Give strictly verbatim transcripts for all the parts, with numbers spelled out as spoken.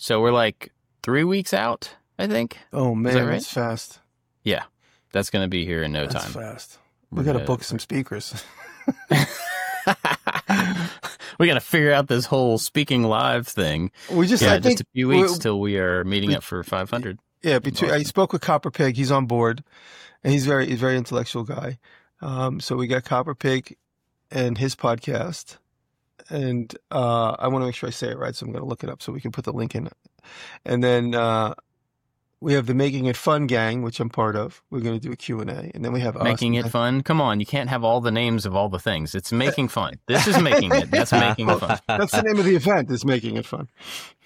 So we're like three weeks out, I think. Oh, man, right? that's fast. Yeah. That's going to be here in no that's time. That's fast. We got to book some speakers. We got to figure out this whole speaking live thing. We just, yeah, I just think, a few weeks till we are meeting we, up for five hundred. Yeah, between, I spoke with Copper Pig. He's on board, and he's very, he's a very intellectual guy. Um, so we got Copper Pig and his podcast, and uh, I want to make sure I say it right, so I'm going to look it up so we can put the link in. And then uh, we have the Making It Fun gang, which I'm part of. We're going to do a Q and A, and then we have Making us. It Fun. Come on, you can't have all the names of all the things. It's Making Fun. This is Making It. That's Making It Fun. That's the name of the event. Is Making It Fun.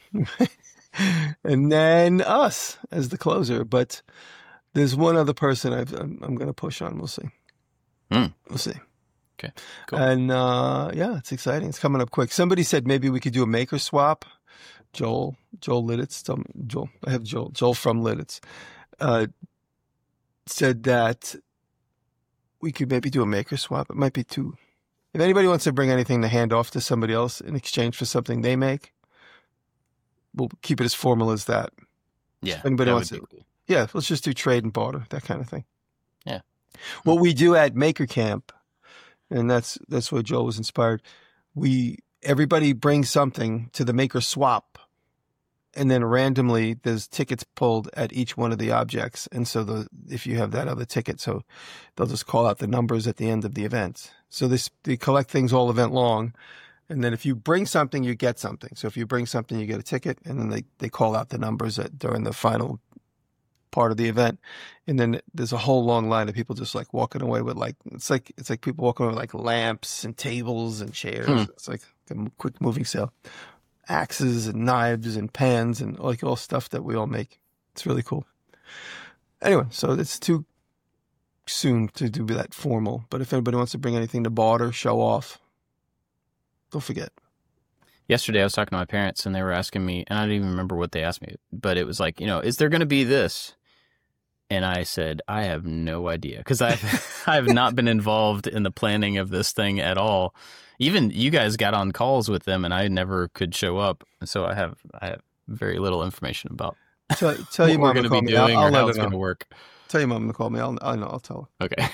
And then us as the closer, but there's one other person I've, I'm, I'm going to push on. We'll see. Mm. We'll see. Okay, cool. And uh, yeah, it's exciting. It's coming up quick. Somebody said maybe we could do a maker swap. Joel, Joel Lidditz, tell me, Joel, I have Joel, Joel from Lidditz, uh, said that we could maybe do a maker swap. It might be too. If anybody wants to bring anything to hand off to somebody else in exchange for something they make, we'll keep it as formal as that. Yeah. If anybody wants to, cool. yeah, let's just do trade and barter, that kind of thing. Yeah. What we do at Maker Camp, and that's that's where Joel was inspired. We everybody brings something to the Maker Swap, and then randomly there's tickets pulled at each one of the objects. And so the if you have that other ticket, so they'll just call out the numbers at the end of the event. So this they collect things all event long. And then if you bring something, you get something. So if you bring something, you get a ticket, and then they, they call out the numbers at, during the final part of the event. And then there's a whole long line of people just like walking away with like, it's like, it's like people walking away with like lamps and tables and chairs. Hmm. It's like a quick moving sale. Axes and knives and pans and like all stuff that we all make. It's really cool. Anyway, so it's too soon to do that formal. But if anybody wants to bring anything to barter, show off, don't forget. Yesterday, I was talking to my parents, and they were asking me, and I don't even remember what they asked me, but it was like, you know, is there going to be this? And I said, I have no idea, because I I have not been involved in the planning of this thing at all. Even you guys got on calls with them, and I never could show up, so I have I have very little information about tell, tell what your we're going to be doing I'll, I'll or how it's going to work. Tell your mom to call me. I'll I know. I'll tell her. Okay,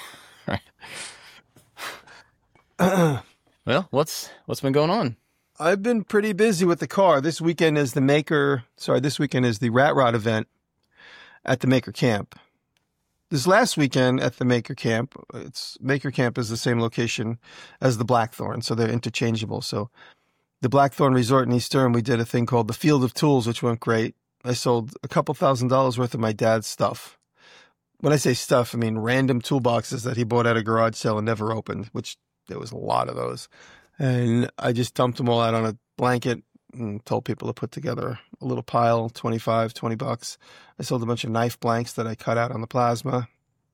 right. Well, what's what's been going on? I've been pretty busy with the car. This weekend is the Maker, sorry, this weekend is the Rat Rod event at the Maker Camp. This last weekend at the Maker Camp, it's Maker Camp is the same location as the Blackthorn, so they're interchangeable. So the Blackthorn Resort in East Durham, we did a thing called the Field of Tools, which went great. I sold a couple thousand dollars worth of my dad's stuff. When I say stuff, I mean random toolboxes that he bought at a garage sale and never opened, which there was a lot of those. And I just dumped them all out on a blanket and told people to put together a little pile, twenty-five, twenty bucks. I sold a bunch of knife blanks that I cut out on the plasma.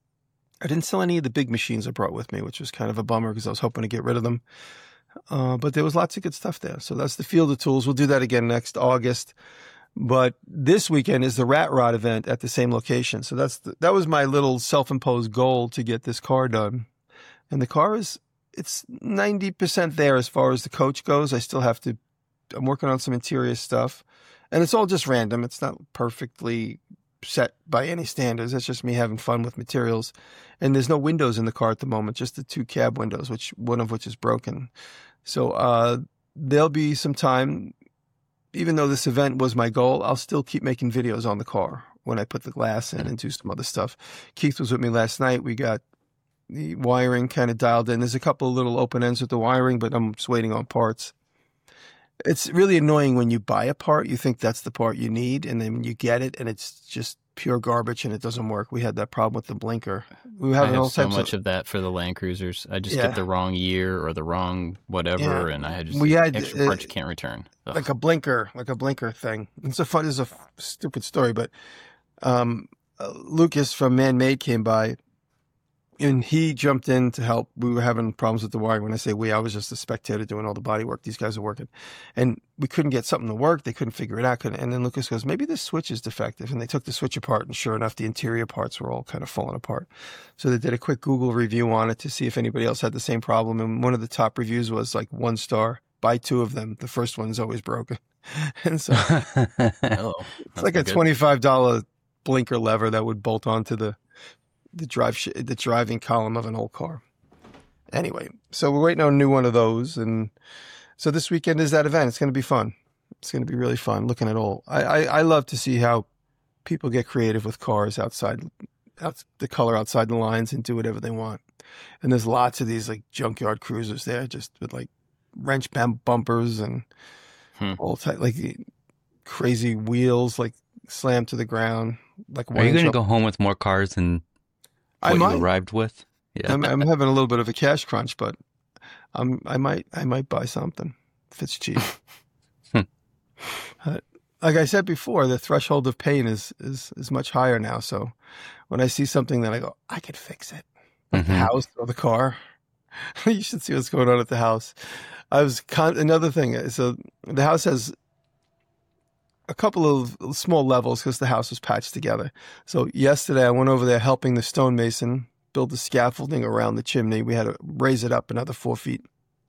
I didn't sell any of the big machines I brought with me, which was kind of a bummer because I was hoping to get rid of them. Uh, but there was lots of good stuff there. So that's the Field of Tools. We'll do that again next August. But this weekend is the Rat Rod event at the same location. So that's the, that was my little self-imposed goal to get this car done. And the car is, it's ninety percent there as far as the coach goes. I still have to, I'm working on some interior stuff. And it's all just random. It's not perfectly set by any standards. It's just me having fun with materials. And there's no windows in the car at the moment, just the two cab windows, which one of which is broken. So uh, there'll be some time. Even though this event was my goal, I'll still keep making videos on the car when I put the glass in and do some other stuff. Keith was with me last night. We got the wiring kind of dialed in. There's a couple of little open ends with the wiring, but I'm just waiting on parts. It's really annoying when you buy a part, you think that's the part you need, and then when you get it and it's just pure garbage and it doesn't work. We had that problem with the blinker. We I have so much of, of that for the Land Cruisers. I just yeah. get the wrong year or the wrong whatever, yeah. and I had just we had, extra parts uh, you can't return. Ugh. Like a blinker, like a blinker thing. It's a fun, it's a f- stupid story, but um, uh, Lucas from Man Made came by, and he jumped in to help. We were having problems with the wiring. When I say we, I was just a spectator doing all the body work. These guys are working. And we couldn't get something to work. They couldn't figure it out. Couldn't, and then Lucas goes, maybe this switch is defective. And they took the switch apart, and sure enough, the interior parts were all kind of falling apart. So they did a quick Google review on it to see if anybody else had the same problem. And one of the top reviews was like one star. Buy two of them. The first one's always broken. And so Oh, it's that's like a not good. twenty-five dollars blinker lever that would bolt onto the the drive sh- the driving column of an old car. Anyway, so we're waiting on a new one of those, and so this weekend is that event. It's going to be fun. It's going to be really fun looking at all. I, I, I love to see how people get creative with cars outside, out, the color outside the lines, and do whatever they want. And there's lots of these like junkyard cruisers there, just with like wrench bam- bumpers and Hmm. all type like crazy wheels, like slammed to the ground. Like Are you going to up. go home with more cars than I what might. you arrived with? Yeah. I'm, I'm having a little bit of a cash crunch, but I'm I might I might buy something if it's cheap. uh, like I said before, the threshold of pain is is is much higher now. So when I see something that I go, I could fix it, like Mm-hmm. the house or the car. You should see what's going on at the house. I was con- another thing. So the house has a couple of small levels because the house was patched together. So yesterday I went over there helping the stonemason build the scaffolding around the chimney. We had to raise it up another four feet.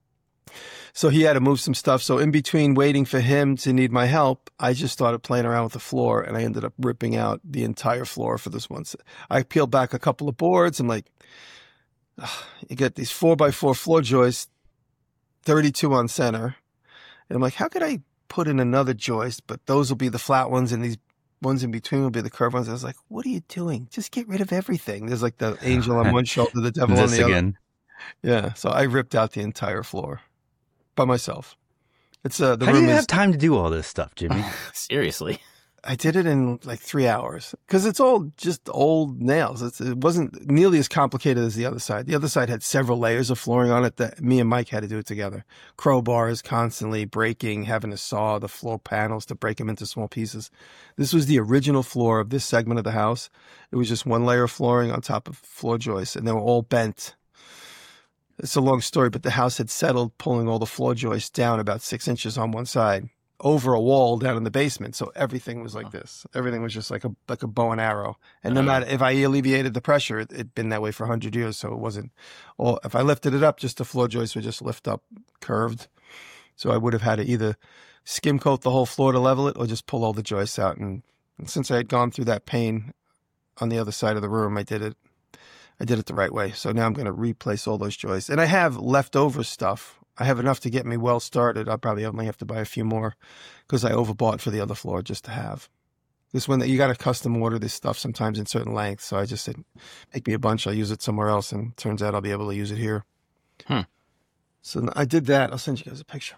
So he had to move some stuff. So in between waiting for him to need my help, I just started playing around with the floor, and I ended up ripping out the entire floor for this one. I peeled back a couple of boards. I'm like, ugh, you get these four by four floor joists, thirty-two on center. And I'm like, how could I put in another joist, but those will be the flat ones and these ones in between will be the curved ones. I was like, what are you doing? Just get rid of everything. There's like the angel on one shoulder, the devil on This the again. other. Yeah. So I ripped out the entire floor by myself. It's uh, the How do room you is, have time to do all this stuff, Jimmy? Seriously. I did it in like three hours because it's all just old nails. It's, it wasn't nearly as complicated as the other side. The other side had several layers of flooring on it that me and Mike had to do it together. Crowbars constantly breaking, having to saw the floor panels to break them into small pieces. This was the original floor of this segment of the house. It was just one layer of flooring on top of floor joists, and they were all bent. It's a long story, but the house had settled, pulling all the floor joists down about six inches on one side over a wall down in the basement. So everything was like this. Everything was just like a like a bow and arrow. And no Oh. matter if I alleviated the pressure, it, it'd been that way for a hundred years. So it wasn't, or if I lifted it up, just the floor joists would just lift up curved. So I would have had to either skim coat the whole floor to level it or just pull all the joists out. And, and since I had gone through that pain on the other side of the room, I did it. I did it the right way. So now I'm going to replace all those joists. And I have leftover stuff. I have enough to get me well started. I'll probably only have to buy a few more because I overbought for the other floor just to have. This one that you got to custom order this stuff sometimes in certain lengths. So I just said, make me a bunch. I'll use it somewhere else. And turns out I'll be able to use it here. Hmm. So I did that. I'll send you guys a picture.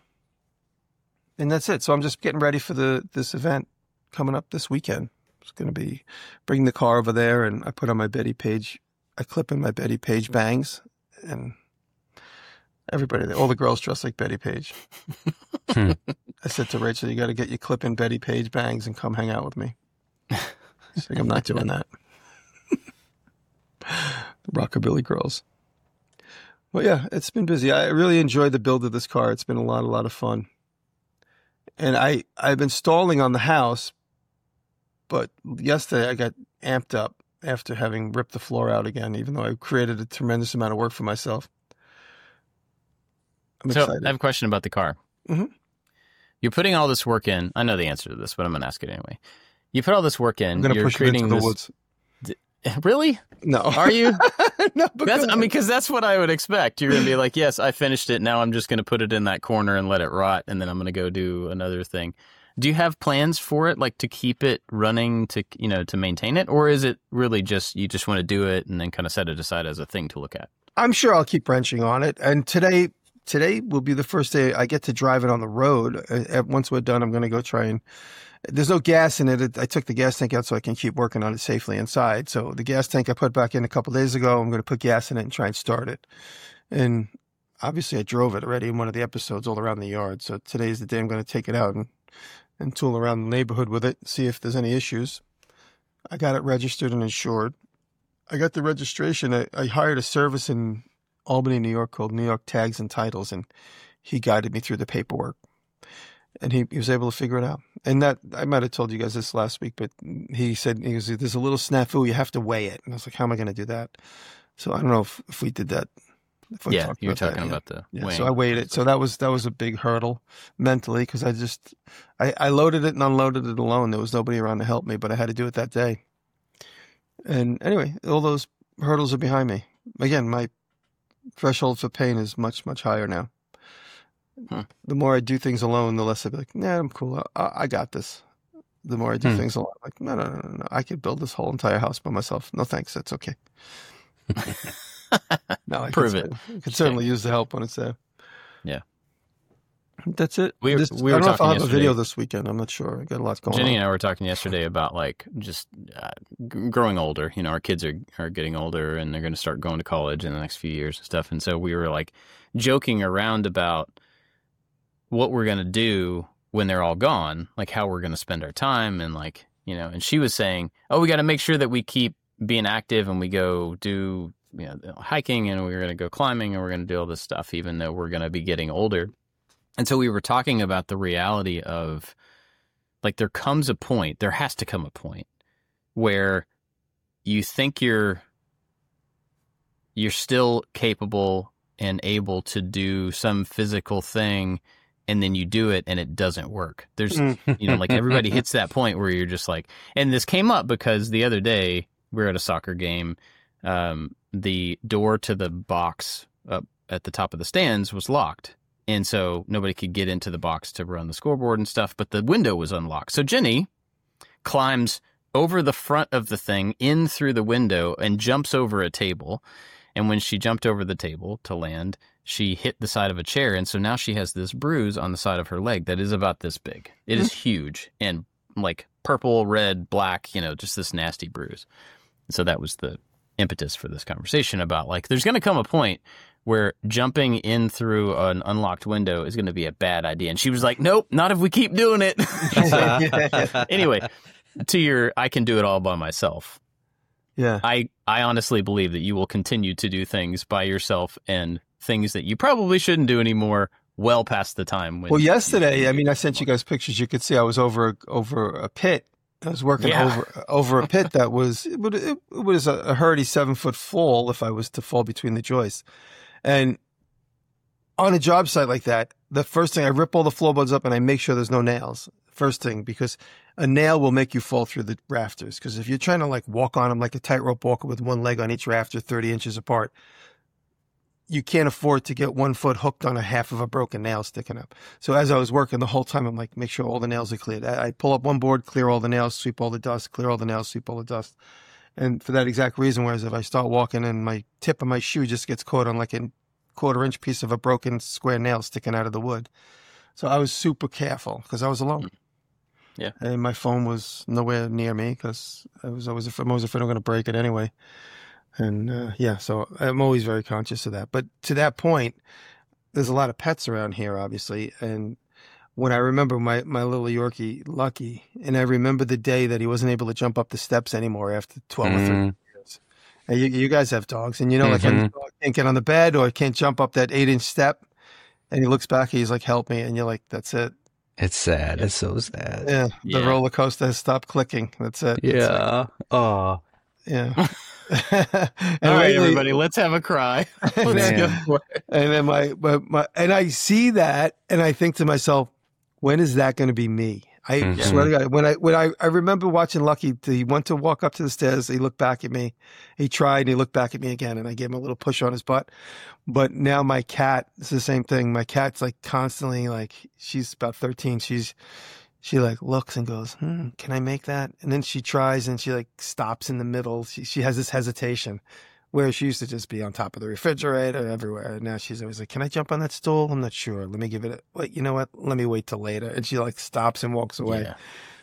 And that's it. So I'm just getting ready for the this event coming up this weekend. It's going to be bringing the car over there, and I put on my Betty Page. I clip in my Betty Page bangs, and everybody, all the girls dress like Betty Page. Hmm. I said to Rachel, you got to get your clip in Betty Page bangs and come hang out with me. She's like, I'm not doing that. The Rockabilly girls. Well, yeah, it's been busy. I really enjoyed the build of this car. It's been a lot, a lot of fun. And I, I've been stalling on the house, but yesterday I got amped up after having ripped the floor out again, even though I created a tremendous amount of work for myself. I'm So excited. I have a question about the car. Mhm. You're putting all this work in. I know the answer to this, but I'm going to ask it anyway. You put all this work in. I'm going to You're push it into creating the this. woods. Really? No. Are you? No, but That's, go I mean, ahead. because that's what I would expect. You're going to be like, yes, I finished it. Now I'm just going to put it in that corner and let it rot, and then I'm going to go do another thing. Do you have plans for it, like to keep it running, to you know, to maintain it, or is it really just you just want to do it and then kind of set it aside as a thing to look at? I'm sure I'll keep wrenching on it. And today, today will be the first day I get to drive it on the road. Uh, Once we're done, I'm going to go try and. There's no gas in it. I took the gas tank out so I can keep working on it safely inside. So the gas tank I put back in a couple of days ago, I'm going to put gas in it and try and start it. And obviously I drove it already in one of the episodes all around the yard. So today's the day I'm going to take it out and, and tool around the neighborhood with it, see if there's any issues. I got it registered and insured. I got the registration. I, I hired a service in Albany, New York called New York Tags and Titles, and he guided me through the paperwork. And he, he was able to figure it out. And that, I might have told you guys this last week, but he said, he was, there's a little snafu, you have to weigh it. And I was like, how am I going to do that? So I don't know if, if we did that If I Yeah, talked you're about that, talking yeah. about the Yeah, wing. so I waited. So that was that was a big hurdle mentally because I just I, I loaded it and unloaded it alone. There was nobody around to help me, but I had to do it that day. And anyway, all those hurdles are behind me. Again, my threshold for pain is much much higher now. Hmm. The more I do things alone, the less I be like, nah, I'm cool. I, I got this. The more I do Hmm. things alone, like no, no, no, no, no, I could build this whole entire house by myself. No thanks, that's okay. No, I Prove could, it. I could certainly use the help when it's there. Yeah. That's it. We were- This- we I were don't know if I'll talking have a video yesterday- this weekend. I'm not sure. I got a lot going Jenny on. and I were talking yesterday about like just uh, g- growing older. You know, our kids are, are getting older and they're going to start going to college in the next few years and stuff. And so we were like joking around about what we're going to do when they're all gone, like how we're going to spend our time. And like, you know, and she was saying, oh, we got to make sure that we keep being active and we go do, you know, hiking and we're going to go climbing and we're going to do all this stuff, even though we're going to be getting older. And so we were talking about the reality of like there comes a point, there has to come a point where you think you're you're still capable and able to do some physical thing and then you do it and it doesn't work. There's Mm. you know, like everybody hits that point where you're just like, and this came up because the other day we were at a soccer game. Um, the door to the box up at the top of the stands was locked. And so nobody could get into the box to run the scoreboard and stuff, but the window was unlocked. So Jenny climbs over the front of the thing in through the window and jumps over a table. And when she jumped over the table to land, she hit the side of a chair. And so now she has this bruise on the side of her leg that is about this big. It is huge and like purple, red, black, you know, just this nasty bruise. So that was the impetus for this conversation about like, there's going to come a point where jumping in through an unlocked window is going to be a bad idea. And she was like, nope, not if we keep doing it. So, anyway, to your, I can do it all by myself. Yeah. I, I honestly believe that you will continue to do things by yourself and things that you probably shouldn't do anymore well past the time. When Well, yesterday, you- I mean, I sent you guys pictures. You could see I was over over a pit. I was working Yeah. over over a pit that was it, would- it, it was a, a hurdy seven foot fall if I was to fall between the joists. And on a job site like that, the first thing I rip all the floorboards up and I make sure there's no nails. First thing, because a nail will make you fall through the rafters. Because if you're trying to like walk on them like a tightrope walker with one leg on each rafter, thirty inches apart, you can't afford to get one foot hooked on a half of a broken nail sticking up. So as I was working the whole time, I'm like, make sure all the nails are cleared. I, I pull up one board, clear all the nails, sweep all the dust, clear all the nails, sweep all the dust. And for that exact reason, whereas if I start walking and my tip of my shoe just gets caught on like a quarter inch piece of a broken square nail sticking out of the wood. So I was super careful because I was alone. Yeah. And my phone was nowhere near me because I was always afraid, I was afraid I'm going to break it anyway. And uh, yeah, so I'm always very conscious of that. But to that point, there's a lot of pets around here, obviously. And when I remember my, my little Yorkie, Lucky, and I remember the day that he wasn't able to jump up the steps anymore after twelve or thirteen Mm. years. And you, you guys have dogs, and you know, like when the dog can't get on the bed or can't jump up that eight inch step, and he looks back, he's like, help me. And you're like, that's it. It's sad. It's so sad. Yeah. The Yeah. roller coaster has stopped clicking. That's it. It's like- Yeah. Oh. yeah. and All right, lately- everybody, let's have a cry. Let's Man. go for it. And then my, my, my, and I see that and I think to myself, when is that going to be me? I Mhm. swear to God, when I, when I, I remember watching Lucky, he went to walk up to the stairs. He looked back at me. He tried and he looked back at me again and I gave him a little push on his butt. But now my cat, it's the same thing. My cat's like constantly like, she's about thirteen. She's, she like looks and goes, hmm, can I make that? And then she tries and she like stops in the middle. She, she has this hesitation. Where she used to just be on top of the refrigerator everywhere. And now she's always like, can I jump on that stool? I'm not sure. Let me give it a, wait, you know what? Let me wait till later. And she like stops and walks away. Yeah.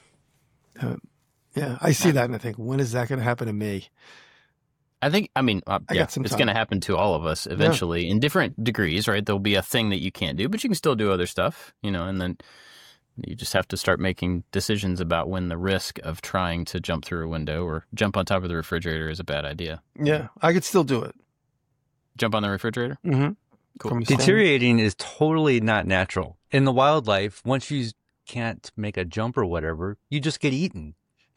Uh, yeah. I see that and I think, when is that going to happen to me? I think, I mean, uh, I yeah, got some it's time. going to happen to all of us eventually in different degrees, right? There'll be a thing that you can't do, but you can still do other stuff, you know, and then you just have to start making decisions about when the risk of trying to jump through a window or jump on top of the refrigerator is a bad idea. Yeah. I could still do it. Jump on the refrigerator? Mm-hmm. Cool. From a stand- Deteriorating is totally not natural. In the wildlife, once you can't make a jump or whatever, you just get eaten.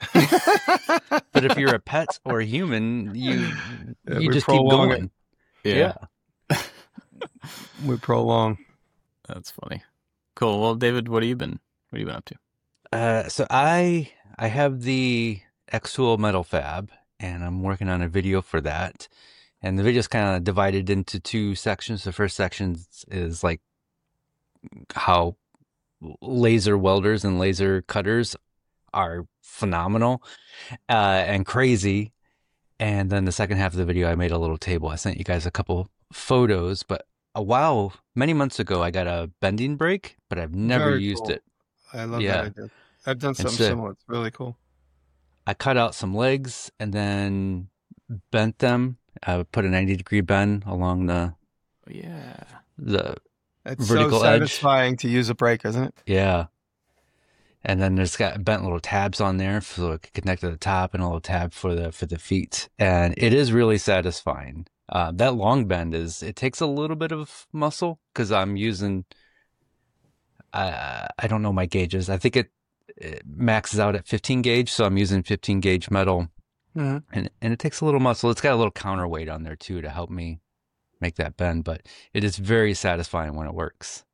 But if you're a pet or a human, you Yeah, you we just keep prolong it. going. Yeah. we prolong. That's funny. Cool. Well, David, what have you been? What have you been up to? Uh, so I I have the Xtool Metal Fab, and I'm working on a video for that. And the video's kind of divided into two sections. The first section is like how laser welders and laser cutters are phenomenal uh, and crazy. And then the second half of the video, I made a little table. I sent you guys a couple photos, but a while, many months ago, I got a bending brake, but I've never Very used cool. it. I love Yeah. that idea. I've done something so- similar. It's really cool. I cut out some legs and then bent them. I put a ninety degree bend along the Oh, yeah. the It's Vertical so edge. satisfying to use a brake, isn't it? yeah. And then there's got bent little tabs on there so it can connect to the top, and a little tab for the for the feet. And it is really satisfying. Uh, that long bend is it takes a little bit of muscle because I'm using. Uh, I don't know my gauges. I think it, it maxes out at fifteen gauge, so I'm using fifteen gauge metal. Mm-hmm. And and it takes a little muscle. It's got a little counterweight on there too to help me make that bend, but it is very satisfying when it works.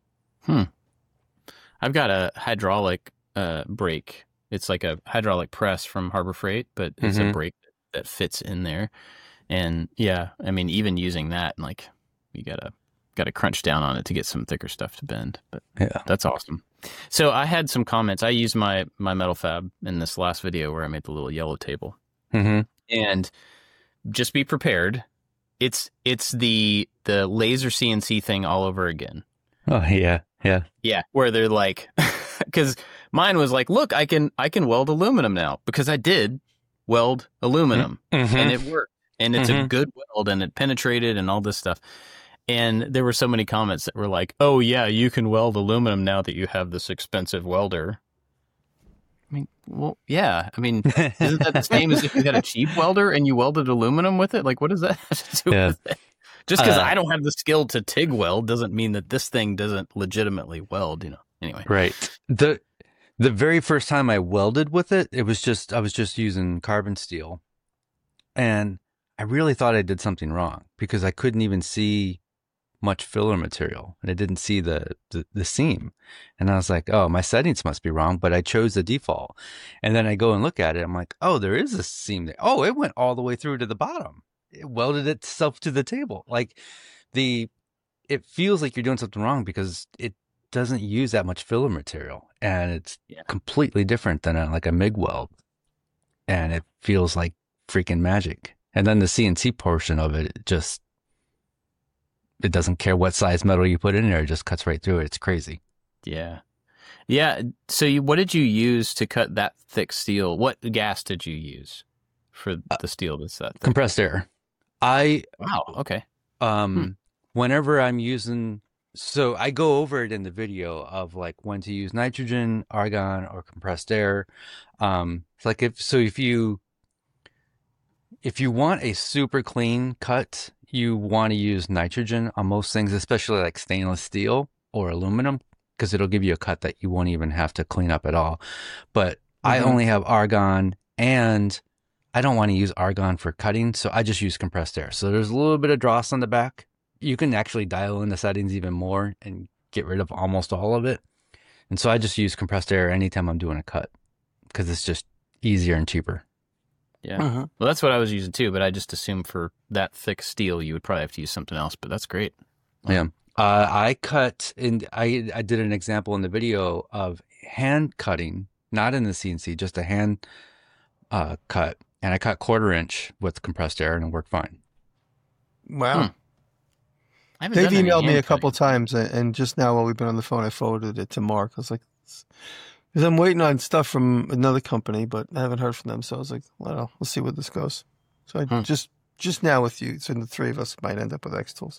I've got a hydraulic uh, brake. It's like a hydraulic press from Harbor Freight, but it's Mhm. a brake that fits in there. And yeah, I mean, even using that, like, you gotta gotta crunch down on it to get some thicker stuff to bend. But Yeah. that's awesome. So I had some comments. I used my my metal fab in this last video where I made the little yellow table. Mm-hmm. And just be prepared. It's it's the the laser C N C thing all over again. Oh yeah, yeah. Yeah, where they're like, because mine was like, look, I can I can weld aluminum now because I did weld aluminum Mm-hmm. and it worked and it's a Mhm. good weld and it penetrated and all this stuff. And there were so many comments that were like, oh yeah, you can weld aluminum now that you have this expensive welder. I mean, well, yeah. I mean, isn't that the same as if you had a cheap welder and you welded aluminum with it? Like, what does that have to do Yeah. with it? Just because Uh, I don't have the skill to TIG weld doesn't mean that this thing doesn't legitimately weld, you know. Anyway. Right. The the very first time I welded with it, it was just I was just using carbon steel. And I really thought I did something wrong because I couldn't even see much filler material and I didn't see the, the the seam. And I was like, oh, my settings must be wrong, but I chose the default. And then I go and look at it. I'm like, oh, there is a seam there. Oh, it went all the way through to the bottom. It welded itself to the table. Like the it feels like you're doing something wrong because it doesn't use that much filler material, and it's Yeah. completely different than a, like a MIG weld, and it feels like freaking magic. And then the C N C portion of it, it just it doesn't care what size metal you put in there; it just cuts right through it. It's crazy. Yeah. Yeah. So you, what did you use to cut that thick steel? What gas did you use for the steel that's that thick? Compressed air. I Wow. Okay. um Hmm. whenever I'm using, so I go over it in the video of like when to use nitrogen, argon, or compressed air. Um, it's like if so if you if you want a super clean cut, you want to use nitrogen on most things, especially like stainless steel or aluminum, because it'll give you a cut that you won't even have to clean up at all. But I Mhm. only have argon, and I don't want to use argon for cutting, so I just use compressed air. So there's a little bit of dross on the back. You can actually dial in the settings even more and get rid of almost all of it. And so I just use compressed air anytime I'm doing a cut because it's just easier and cheaper. Yeah. Mhm. Well, that's what I was using too, but I just assumed for that thick steel, you would probably have to use something else, but that's great. Yeah. Uh, I cut and I I did an example in the video of hand cutting, not in the C N C, just a hand uh, cut, and I cut quarter inch with compressed air, and it worked fine. Wow. Hmm. I haven't They've done any emailed me hand a couple cutting. times, and and just now while we've been on the phone, I forwarded it to Mark. I was like, because I'm waiting on stuff from another company, but I haven't heard from them. So I was like, well, we'll see where this goes. So I Hmm. just just now with you, so the three of us might end up with X tools.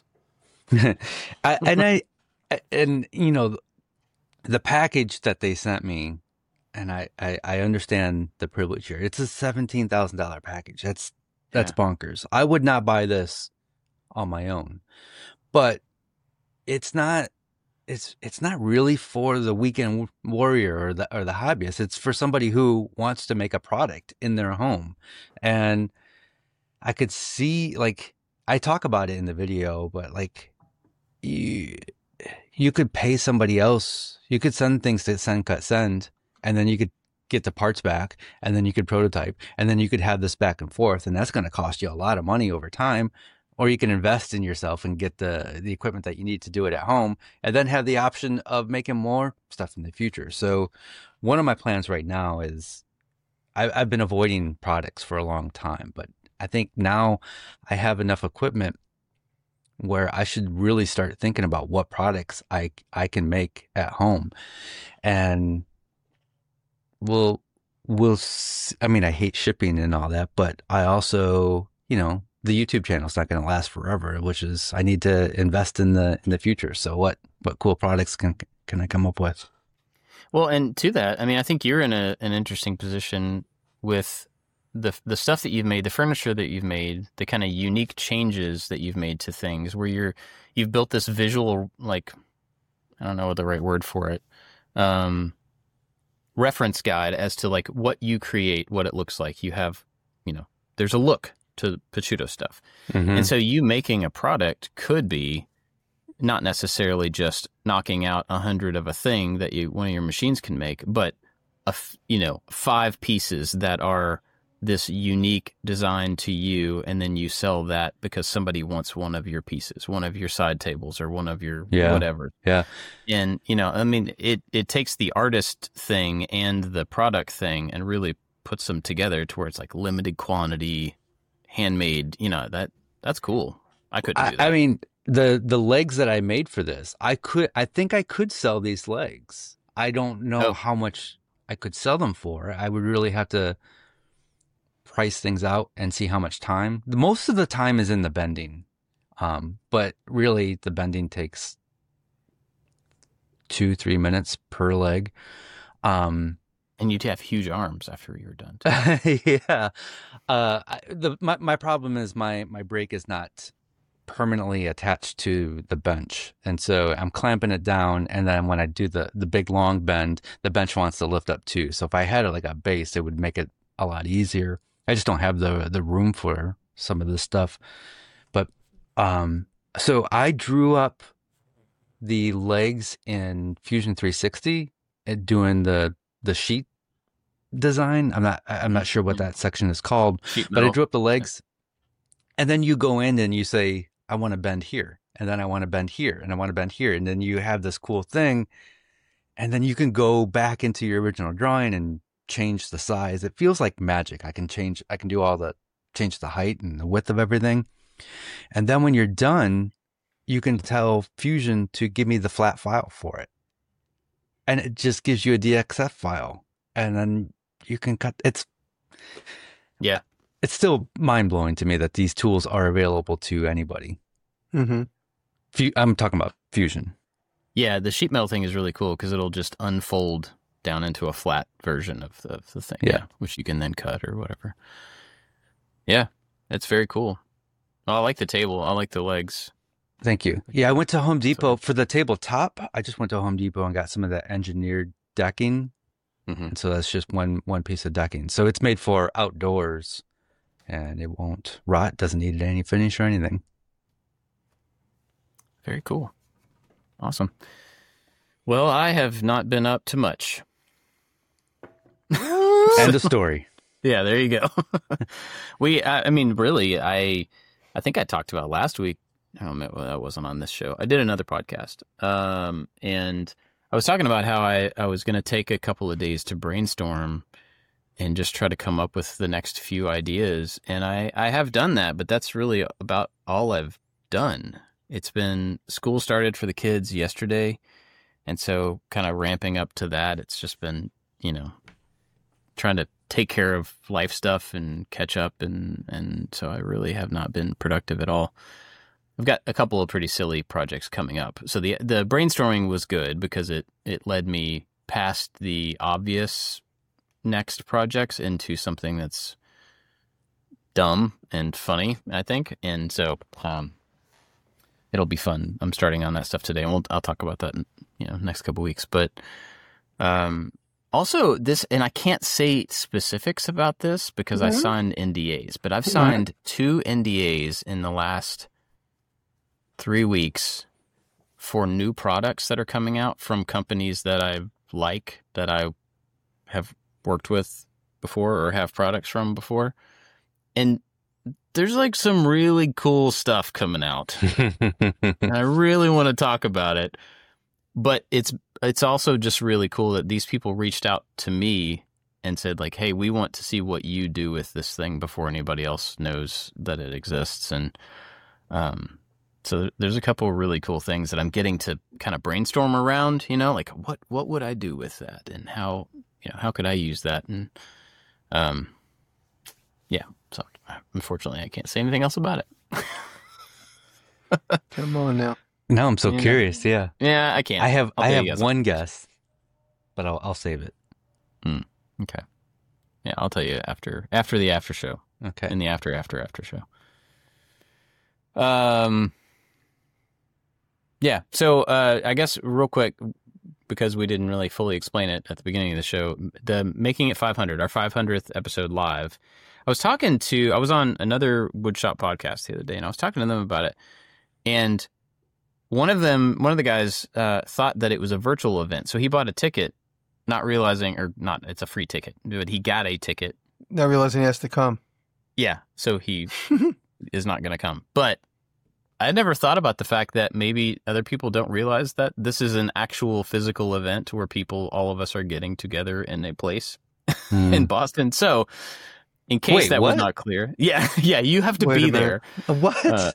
I, and I and you know the package that they sent me, and I I, I understand the privilege here. It's a seventeen thousand dollar package. That's that's Yeah. bonkers. I would not buy this on my own, but it's not. It's it's not really for the weekend warrior or the or the hobbyist. It's for somebody who wants to make a product in their home, and I could see like I talk about it in the video, but like you, you could pay somebody else. You could send things to Send Cut Send, and then you could get the parts back, and then you could prototype, and then you could have this back and forth, and that's going to cost you a lot of money over time. Or you can invest in yourself and get the the equipment that you need to do it at home, and then have the option of making more stuff in the future. So one of my plans right now is I, I've been avoiding products for a long time, but I think now I have enough equipment where I should really start thinking about what products I I can make at home. And we'll, we'll, I mean, I hate shipping and all that, but I also, you know, the YouTube channel is not going to last forever, which is, I need to invest in the, in the future. So what, what cool products can, can I come up with? Well, and to that, I mean, I think you're in a, an interesting position with the the stuff that you've made, the furniture that you've made, the kind of unique changes that you've made to things, where you're you've built this visual, like, I don't know what the right word for it, um, reference guide as to like what you create, what it looks like. You have, you know, there's a look to Picciuto stuff, mm-hmm. and so you making a product could be not necessarily just knocking out a hundred of a thing that you one of your machines can make, but a f- you know five pieces that are this unique design to you, and then you sell that because somebody wants one of your pieces, one of your side tables, or one of your yeah. whatever. Yeah. And, you know, I mean, it, it takes the artist thing and the product thing and really puts them together to where it's like limited quantity, handmade, you know, that that's cool. I couldn't do that. I, I mean, the, the legs that I made for this, I could, I think I could sell these legs. I don't know oh. how much I could sell them for. I would really have to price things out and see how much time. Most of the time is in the bending, um, but really the bending takes two, three minutes per leg. Um, and you'd have huge arms after you were done. yeah. Uh, I, the my my problem is my my brake is not permanently attached to the bench, and so I'm clamping it down. And then when I do the the big long bend, the bench wants to lift up too. So if I had it like a base, it would make it a lot easier. I just don't have the the room for some of this stuff. But um, so I drew up the legs in Fusion three sixty, doing the the sheet design. I'm not I'm not sure what that section is called, but I drew up the legs, and then you go in and you say, I want to bend here, and then I want to bend here, and I want to bend here, and then you have this cool thing, and then you can go back into your original drawing and change the size. It feels like magic. I can change, I can do all the, change the height and the width of everything. And then when you're done, you can tell Fusion to give me the flat file for it. And it just gives you a D X F file. And then you can cut, it's, yeah, it's still mind blowing to me that these tools are available to anybody. Mm-hmm. I'm talking about Fusion. Yeah. The sheet metal thing is really cool because it'll just unfold down into a flat version of the, of the thing, yeah. yeah, which you can then cut or whatever. Yeah, it's very cool. Well, I like the table. I like the legs. Thank you. Yeah, I went to Home Depot for the tabletop. I just went to Home Depot and got some of that engineered decking. Mm-hmm. And so that's just one one piece of decking. So it's made for outdoors, and it won't rot. Doesn't need any finish or anything. Very cool. Awesome. Well, I have not been up to much. End of story. Yeah, there you go. we, I, I mean, really, I, I think I talked about last week. I don't know, well, that wasn't on this show. I did another podcast, um, and I was talking about how I, I was going to take a couple of days to brainstorm and just try to come up with the next few ideas. And I, I have done that, but that's really about all I've done. It's been, school started for the kids yesterday, and so kind of ramping up to that. It's just been, you know, trying to take care of life stuff and catch up. And, and so I really have not been productive at all. I've got a couple of pretty silly projects coming up. So the the brainstorming was good because it, it led me past the obvious next projects into something that's dumb and funny, I think. And so um, it'll be fun. I'm starting on that stuff today, and we'll, I'll talk about that in, you know, next couple of weeks. But um, also this, and I can't say specifics about this because mm-hmm. I signed N D As, but I've signed mm-hmm. two N D As in the last three weeks for new products that are coming out from companies that I like, that I have worked with before or have products from before. And there's like some really cool stuff coming out. And I really want to talk about it. But it's it's also just really cool that these people reached out to me and said, like, hey, we want to see what you do with this thing before anybody else knows that it exists. And um, so there's a couple of really cool things that I'm getting to kind of brainstorm around, you know, like what what would I do with that, and how, you know, how could I use that? And um, yeah, so unfortunately I can't say anything else about it. Come on now. Now I'm so You know. curious. Yeah, Yeah, I can't. I have I'll I tell you have guys. one guess, but I'll I'll save it. Okay. Yeah, I'll tell you after after the after show. Okay. In the after after after show. Um. Yeah. So uh, I guess real quick, because we didn't really fully explain it at the beginning of the show, the Making It five hundred, our five hundredth episode live. I was talking to, I was on another Woodshop podcast the other day, and I was talking to them about it. And one of them, one of the guys uh, thought that it was a virtual event. So he bought a ticket, not realizing, or not, it's a free ticket, but he got a ticket. Not realizing he has to come. Yeah. So he is not going to come. But I never thought about the fact that maybe other people don't realize that this is an actual physical event where people, all of us are getting together in a place Hmm. in Boston. So in case Wait, that what? was not clear, yeah, yeah, you have to Wait a be minute. there. What? Uh,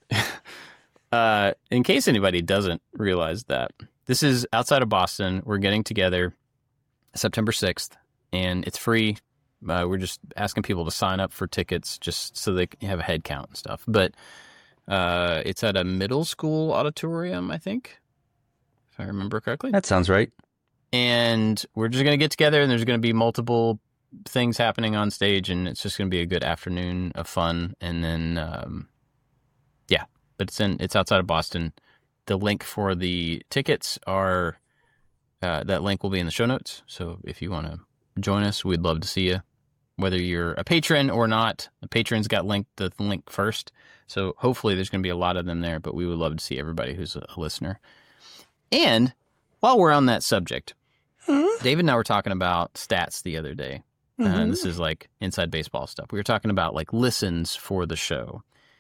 uh, in case anybody doesn't realize that, this is outside of Boston. We're getting together September sixth, and it's free. Uh, we're just asking people to sign up for tickets just so they can have a head count and stuff. But uh, it's at a middle school auditorium, I think, if I remember correctly. That sounds right. And we're just going to get together, and there's going to be multiple things happening on stage, and it's just going to be a good afternoon of fun. And then, um, yeah, but it's in it's outside of Boston. The link for the tickets are uh, that link will be in the show notes. So if you want to join us, we'd love to see you. Whether you're a patron or not, the patrons got linked the link first. So hopefully there's going to be a lot of them there, but we would love to see everybody who's a, a listener. And while we're on that subject, Mm-hmm. David and I were talking about stats the other day. Uh, and this is like inside baseball stuff. We were talking about like listens for the show.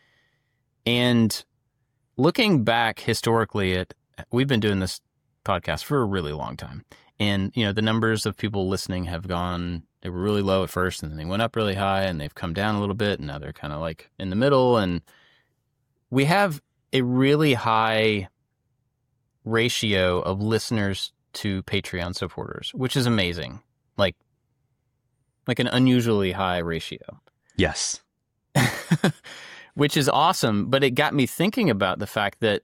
And looking back historically at, we've been doing this podcast for a really long time. And, you know, the numbers of people listening have gone, they were really low at first, and then they went up really high, and they've come down a little bit, and now they're kind of like in the middle. And we have a really high ratio of listeners to Patreon supporters, which is amazing. Like, like an unusually high ratio. Yes. Which is awesome, but it got me thinking about the fact that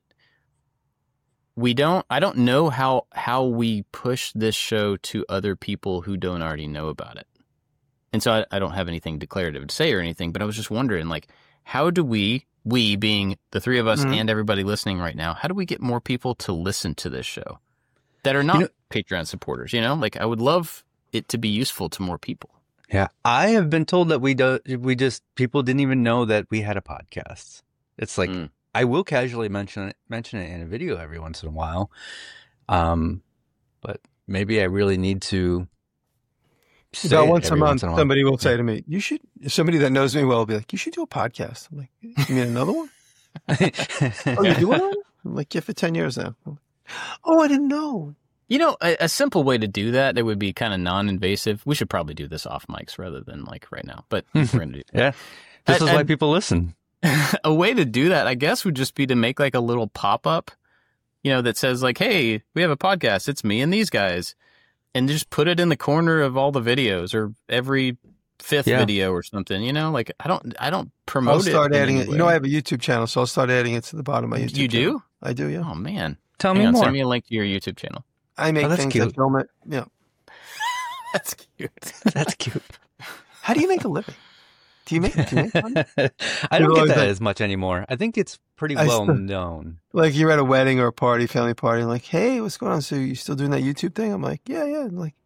we don't, I don't know how, how we push this show to other people who don't already know about it. And so I, I don't have anything declarative to say or anything, but I was just wondering, like, how do we, we being the three of us Mhm. and everybody listening right now, how do we get more people to listen to this show that are not You know- Patreon supporters? You know, like, I would love it to be useful to more people. Yeah. I have been told that we do, we just, people didn't even know that we had a podcast. It's like, Mm. I will casually mention it, mention it in a video every once in a while. Um, but maybe I really need to say About it once a every month, once in a while. somebody will say to me, "You should." Somebody that knows me well will be like, "You should do a podcast." I'm like, "You mean another one? Oh, you do one?" I'm like, "Yeah, for ten years now." I'm like, oh, I didn't know. You know, a, a simple way to do that that would be kind of non-invasive. We should probably do this off mics rather than like right now, but we're going to do Yeah. This I- is why I- people listen. a way to do that, I guess, would just be to make like a little pop-up, you know, that says like, hey, we have a podcast. It's me and these guys. And just put it in the corner of all the videos or every fifth Yeah. video or something, you know, like I don't, I don't promote I'll it. start in adding any it. You know, I way. have a YouTube channel, so I'll start adding it to the bottom of my YouTube You channel. do? I do, yeah. Oh man. Tell Hang me on, more. send me a link to your YouTube channel. I make Oh, that's things, cute. I film it. Yeah. That's cute. That's cute. How do you make a living? Do you make, do you make money? I don't People get always that like- as much anymore. I think it's pretty I well still- known. Like you're at a wedding or a party, family party, and like, hey, what's going on? So you still doing that YouTube thing? I'm like, yeah, yeah. And like,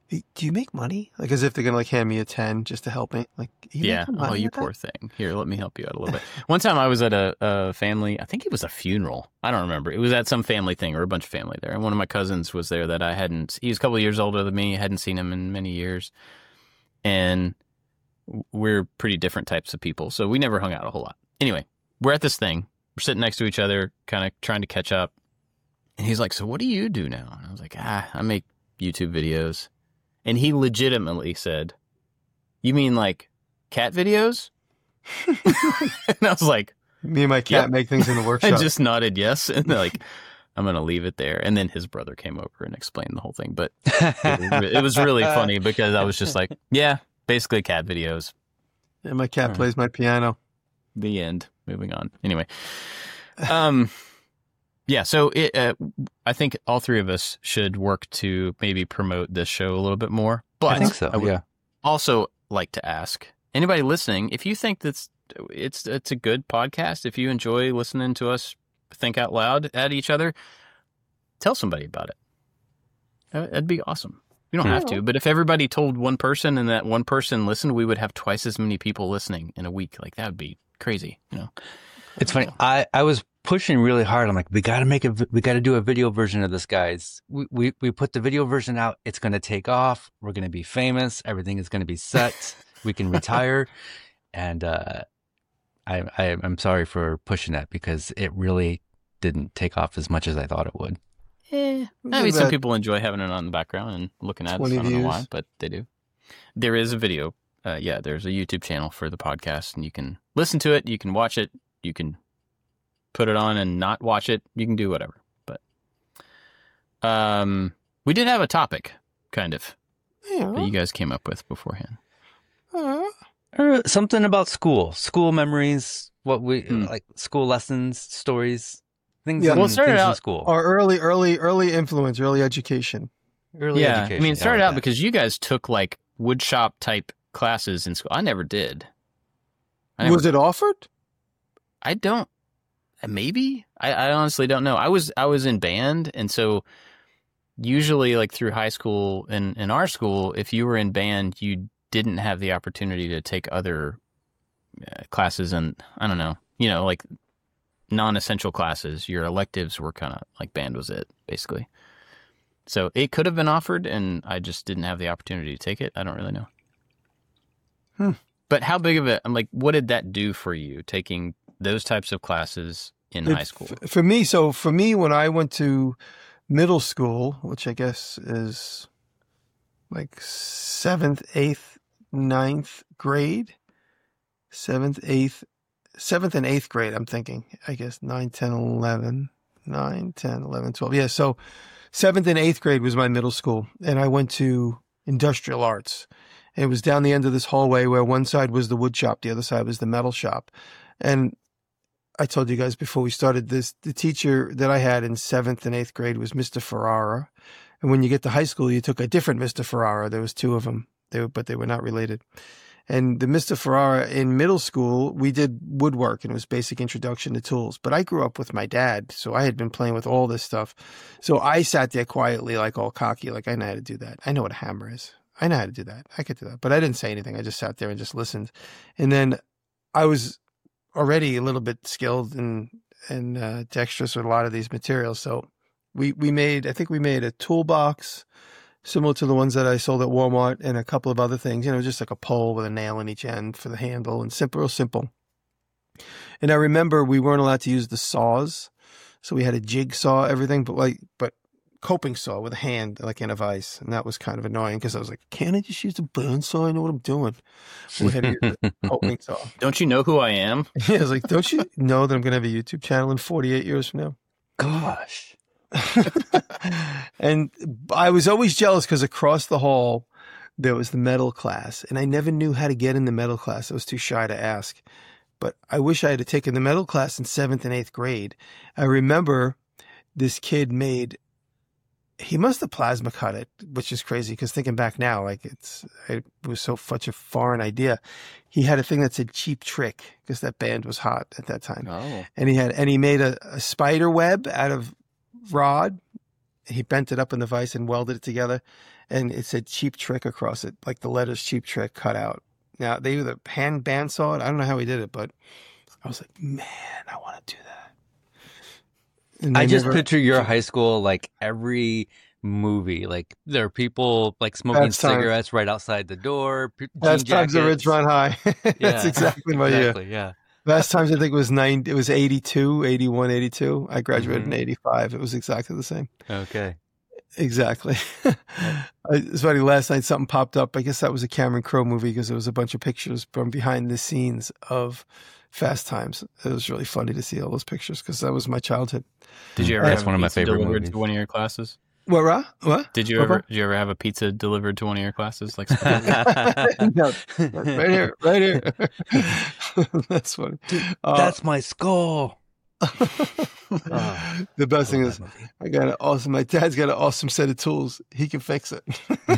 "Hey, do you make money?" Like as if they're gonna like hand me a ten just to help me. Like, you Yeah. make Oh, money you at that? poor thing. Here, let me help you out a little bit. One time I was at a, a family, I think it was a funeral. I don't remember. It was at some family thing or a bunch of family there. And one of my cousins was there that I hadn't, he was a couple of years older than me. I hadn't seen him in many years. And we're pretty different types of people. So we never hung out a whole lot. Anyway, we're at this thing. We're sitting next to each other, kind of trying to catch up. And he's like, "So what do you do now?" And I was like, ah, I make YouTube videos. And he legitimately said, "You mean like cat videos?" And I was like, Me and my cat Yep. make things in the I workshop. just nodded yes. And like, I'm going to leave it there. And then his brother came over and explained the whole thing. But it was, it was really funny because I was just like, yeah, basically cat videos. And my cat All right. plays my piano. The end. Moving on. Anyway. Um, yeah. So it, uh, I think all three of us should work to maybe promote this show a little bit more. But I think so. I would Yeah. also like to ask anybody listening, if you think that's it's it's a good podcast, if you enjoy listening to us think out loud at each other, tell somebody about it. That- That'd be awesome. You don't have to, but if everybody told one person and that one person listened, we would have twice as many people listening in a week. Like that would be crazy, you know. It's funny. I, I was pushing really hard. I'm like, we got to make a, vi- we got to do a video version of this, guys. We, we, we put the video version out. It's going to take off. We're going to be famous. Everything is going to be set. We can retire. And, uh, I, I, I'm sorry for pushing that because it really didn't take off as much as I thought it would. Eh, I mean, some people enjoy having it on the background and looking at it. I twenty don't know why, views. but they do. There is a video. Uh, yeah, there's a YouTube channel for the podcast, and you can listen to it. You can watch it. You can put it on and not watch it. You can do whatever. But um, we did have a topic, kind of, that you guys came up with beforehand. Uh, something about school, school memories, what we Hmm. like, school lessons, stories, things. Yeah. in, Well, it started things in out- school. Our early, early, early influence, early education. Early yeah, education. I mean, it started like out that. because you guys took like wood shop type classes in school. I never did. I never Was it offered? I don't. Maybe I, I honestly don't know. I was I was in band, and so usually, like through high school and in our school, if you were in band, you didn't have the opportunity to take other uh, classes, and I don't know, you know, like non-essential classes. Your electives were kind of like band was it, basically. So it could have been offered, and I just didn't have the opportunity to take it. I don't really know. Hmm. But how big of it? I'm like, what did that do for you taking those types of classes in It- high school? f- For me, so for me, when I went to middle school, which I guess is like seventh, eighth, ninth grade, seventh, eighth, seventh and eighth grade, I'm thinking, I guess nine, ten, eleven, nine, ten, eleven, twelve. Yeah. So seventh and eighth grade was my middle school. And I went to industrial arts. And it was down the end of this hallway where one side was the wood shop, the other side was the metal shop. And I told you guys before we started this, the teacher that I had in seventh and eighth grade was Mister Ferrara. And when you get to high school, you took a different Mister Ferrara. There was two of them, they were, but they were not related. And the Mister Ferrara in middle school, we did woodwork and it was basic introduction to tools. But I grew up with my dad, so I had been playing with all this stuff. So I sat there quietly, like all cocky, like I know how to do that. I know what a hammer is. I know how to do that. I could do that. But I didn't say anything. I just sat there and just listened. And then I was already a little bit skilled and and uh, dexterous with a lot of these materials. So we we made, I think we made a toolbox similar to the ones that I sold at Walmart and a couple of other things. You know, just like a pole with a nail in each end for the handle and simple, real simple. And I remember we weren't allowed to use the saws, so we had a jigsaw everything, but like but coping saw with a hand like in a vise, and that was kind of annoying because I was like, can't I just use the bone saw? I know what I'm doing. We had to use the coping saw. Don't you know who I am? Yeah, I was like, don't you know that I'm going to have a YouTube channel in forty-eight years from now? Gosh. And I was always jealous because across the hall, there was the metal class. And I never knew how to get in the metal class. I was too shy to ask. But I wish I had taken the metal class in seventh and eighth grade. I remember this kid made, he must have plasma cut it, which is crazy because thinking back now, like it's, it was so such a foreign idea. He had a thing that said Cheap Trick because that band was hot at that time. Oh, And he had, and he made a, a spider web out of rod. He bent it up in the vise and welded it together. and it said Cheap Trick across it, like the letters Cheap Trick cut out. Now, they either hand bandsaw it. I don't know how he did it, but I was like, man, I want to do that. And I they just never- picture your high school like every movie. Like there are people like smoking That's time. cigarettes right outside the door. P- Last jean times at jackets. Ridgemont High. That's Yeah, exactly my year. exactly, yeah. Last times I think it was nine. It was eighty-two, eighty-one, eighty-two. I graduated Mhm. in eighty-five. It was exactly the same. Okay. Exactly. It's funny. Last night something popped up. I guess that was a Cameron Crowe movie because there was a bunch of pictures from behind the scenes of Fast Times. It was really funny to see all those pictures because that was my childhood. Did you ever That's have one a of my pizza favorite delivered movies. to one of your classes? What? Ra? What? Did you What, ever? Bob? Did you ever have a pizza delivered to one of your classes? Like, No, right here, right here. That's funny. Uh, That's my skull. the best thing is, I got an awesome. My dad's got an awesome set of tools. He can fix it.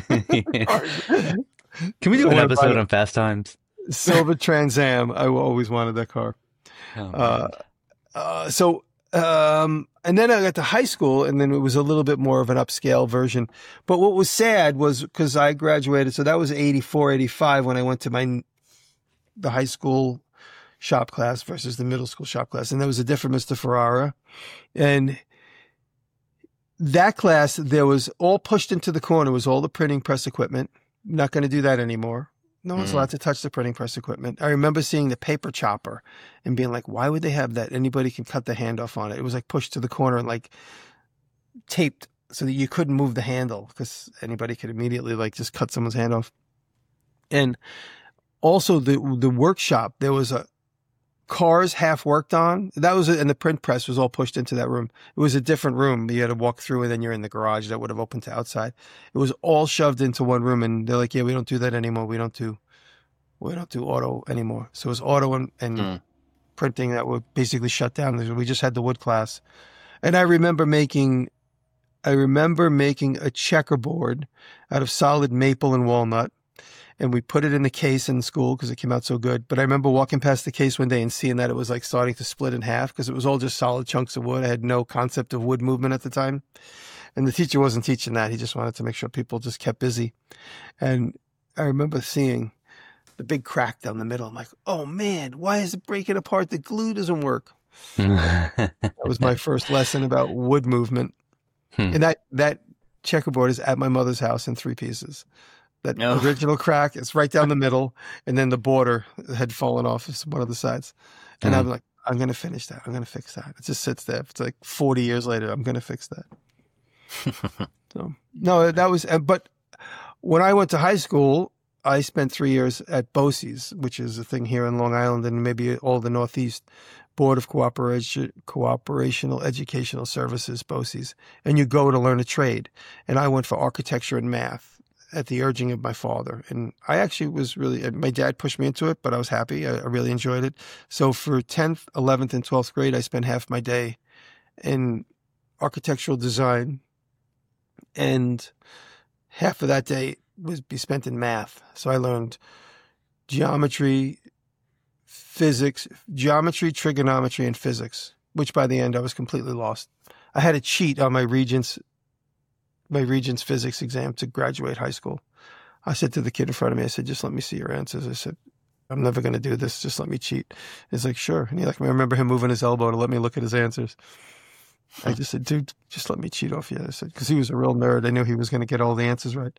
Can we do I an wanna buy episode it. on Fast Times? Silver Trans Am. I always wanted that car. Oh, Uh, uh, so, um, and then I got to high school, and then it was a little bit more of an upscale version. But what was sad was because I graduated, so that was eighty-four, eighty-five when I went to my the high school shop class versus the middle school shop class, and there was a different Mister Ferrara, and that class there was all pushed into the corner was all the printing press equipment. Not going to do that anymore. No one's Mm. allowed to touch the printing press equipment. I remember seeing the paper chopper and being like, why would they have that? Anybody can cut the hand off on it. It was like pushed to the corner and like taped so that you couldn't move the handle because anybody could immediately like just cut someone's hand off. And also the the workshop, there was a cars half worked on. That was, and the print press was all pushed into that room. It was a different room. You had to walk through and then you're in the garage that would have opened to outside. It was all shoved into one room and they're like, yeah, we don't do that anymore. We don't do, we don't do auto anymore. So it was auto and, and Mm. printing that were basically shut down. We just had the wood class. And I remember making, I remember making a checkerboard out of solid maple and walnut. And we put it in the case in school because it came out so good. But I remember walking past the case one day and seeing that it was like starting to split in half because it was all just solid chunks of wood. I had no concept of wood movement at the time. And the teacher wasn't teaching that. He just wanted to make sure people just kept busy. And I remember seeing the big crack down the middle. I'm like, oh man, why is it breaking apart? The glue doesn't work. That was my first lesson about wood movement. Hmm. And that, that checkerboard is at my mother's house in three pieces. That No. original crack, it's right down the middle, and then the border had fallen off of one of the sides. And Mhm. I'm like, I'm going to finish that. I'm going to fix that. It just sits there. It's like forty years later. I'm going to fix that. So, no, that was, uh, but when I went to high school, I spent three years at BOCES, which is a thing here in Long Island and maybe all the Northeast, Board of Cooperation, Cooperational Educational Services, BOCES. And you go to learn a trade. And I went for architecture and math at the urging of my father. And I actually was really, my dad pushed me into it, but I was happy. I, I really enjoyed it. So for tenth, eleventh, and twelfth grade, I spent half my day in architectural design. And half of that day was be spent in math. So I learned geometry, physics, geometry, trigonometry, and physics, which by the end I was completely lost. I had to cheat on my Regents my Regents physics exam to graduate high school. I said to the kid in front of me, I said, just let me see your answers. I said, I'm never going to do this. Just let me cheat. He's like, sure. And he like, I remember him moving his elbow to let me look at his answers. I just said, dude, just let me cheat off you. I said, because he was a real nerd. I knew he was going to get all the answers right.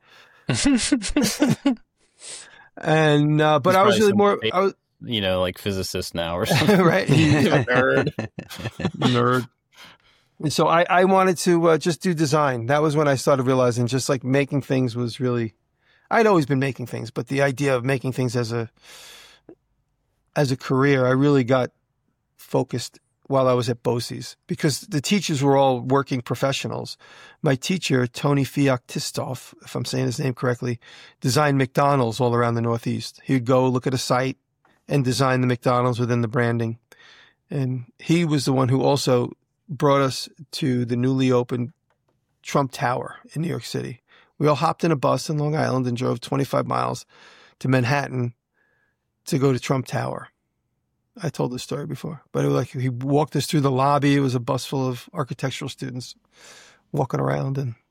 And, uh, but He's I was probably really some more, fake- I was, you know, like physicist now or something. right? He's a Nerd. nerd. And so I, I wanted to uh, just do design. That was when I started realizing just like making things was really, I'd always been making things, but the idea of making things as a, as a career, I really got focused while I was at BOCES because the teachers were all working professionals. My teacher, Tony Fiak-Tistoff, if I'm saying his name correctly, designed McDonald's all around the Northeast. He would go look at a site and design the McDonald's within the branding. And he was the one who also brought us to the newly opened Trump Tower in New York City. We all hopped in a bus in Long Island and drove twenty-five miles to Manhattan to go to Trump Tower. I told this story before, but it was like he walked us through the lobby. It was a bus full of architectural students walking around, and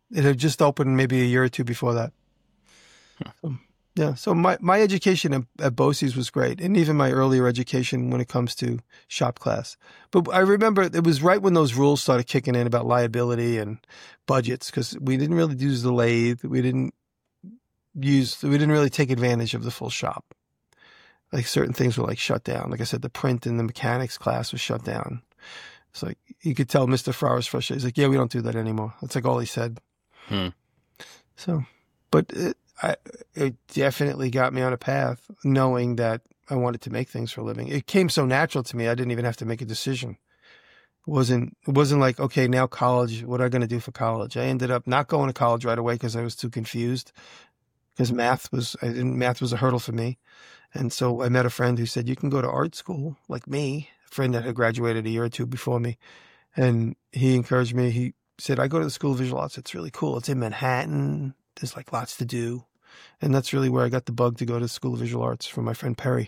It had just opened maybe a year or two before that. So, yeah. So my, my education at, at BOCES was great. And even my earlier education when it comes to shop class. But I remember it was right when those rules started kicking in about liability and budgets, because we didn't really use the lathe. We didn't use, we didn't really take advantage of the full shop. Like certain things were like shut down. Like I said, the print and the mechanics class was shut down. It's like, you could tell Mister Farrar was frustrated. He's like, yeah, we don't do that anymore. That's like all he said. Hmm. So, but it, I, it definitely got me on a path knowing that I wanted to make things for a living. It came so natural to me. I didn't even have to make a decision. It wasn't, it wasn't like, okay, now college, what am I going to do for college? I ended up not going to college right away because I was too confused, because math was, I didn't, math was a hurdle for me. And so I met a friend who said, you can go to art school like me, a friend that had graduated a year or two before me. And he encouraged me. He said, I go to the School of Visual Arts. It's really cool. It's in Manhattan. There's like lots to do. And that's really where I got the bug to go to the School of Visual Arts from my friend Perry.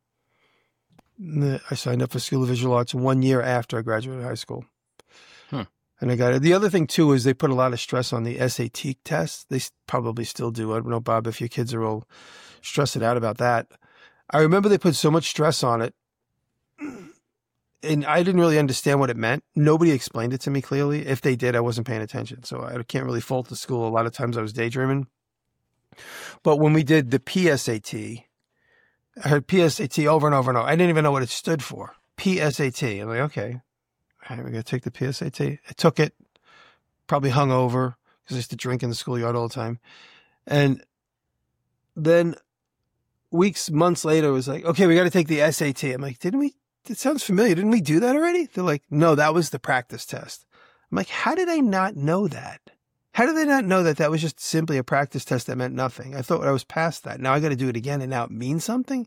I signed up for School of Visual Arts one year after I graduated high school. Hmm. And I got it. The other thing too is they put a lot of stress on the S A T test. They probably still do. I don't know, Bob, if your kids are all stressing out about that. I remember they put so much stress on it, and I didn't really understand what it meant. Nobody explained it to me clearly. If they did, I wasn't paying attention. So I can't really fault the school. A lot of times I was daydreaming. But when we did the P S A T, I heard P S A T over and over and over. I didn't even know what it stood for. P S A T. I'm like, okay, all right, we're going to take the P S A T. I took it, probably hung over because I used to drink in the schoolyard all the time. And then weeks, months later, it was like, okay, we got to take the S A T. I'm like, didn't we? It sounds familiar. Didn't we do that already? They're like, no, that was the practice test. I'm like, how did I not know that? How did they not know that that was just simply a practice test that meant nothing? I thought I was past that. Now I got to do it again, and now it means something.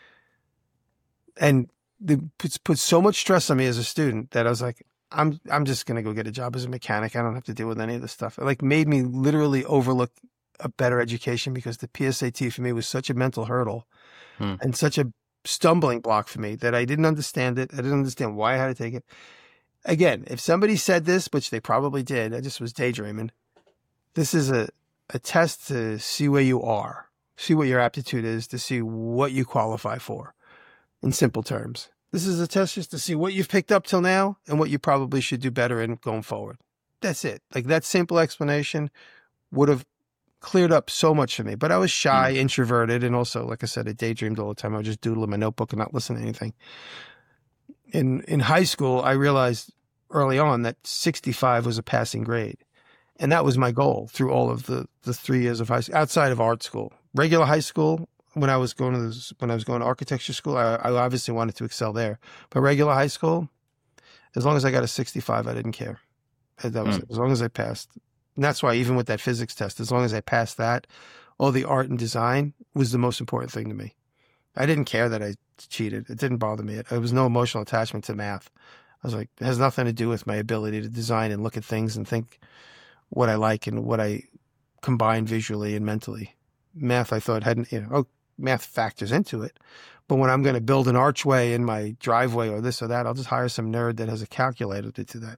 And they put, put so much stress on me as a student that I was like, I'm I'm just going to go get a job as a mechanic. I don't have to deal with any of this stuff. It like made me literally overlook a better education, because the P S A T for me was such a mental hurdle hmm. and such a stumbling block for me that I didn't understand it. I didn't understand why I had to take it. Again, if somebody said this, which they probably did, I just was daydreaming. This is a, a test to see where you are, see what your aptitude is, to see what you qualify for in simple terms. This is a test just to see what you've picked up till now and what you probably should do better in going forward. That's it. Like that simple explanation would have cleared up so much for me. But I was shy, mm. introverted, and also, like I said, I daydreamed all the time. I would just doodle in my notebook and not listen to anything. In in high school, I realized early on that sixty-five was a passing grade. And that was my goal through all of the, the three years of high school, outside of art school. Regular high school, when I was going to this, when I was going to architecture school, I, I obviously wanted to excel there. But regular high school, as long as I got a sixty-five, I didn't care. That was mm. it. As long as I passed. And that's why even with that physics test, as long as I passed that, all the art and design was the most important thing to me. I didn't care that I cheated. It didn't bother me. There was no emotional attachment to math. I was like, it has nothing to do with my ability to design and look at things and think what I like and what I combine visually and mentally. Math, I thought, hadn't, you know, oh, math factors into it. But when I'm going to build an archway in my driveway or this or that, I'll just hire some nerd that has a calculator to do that.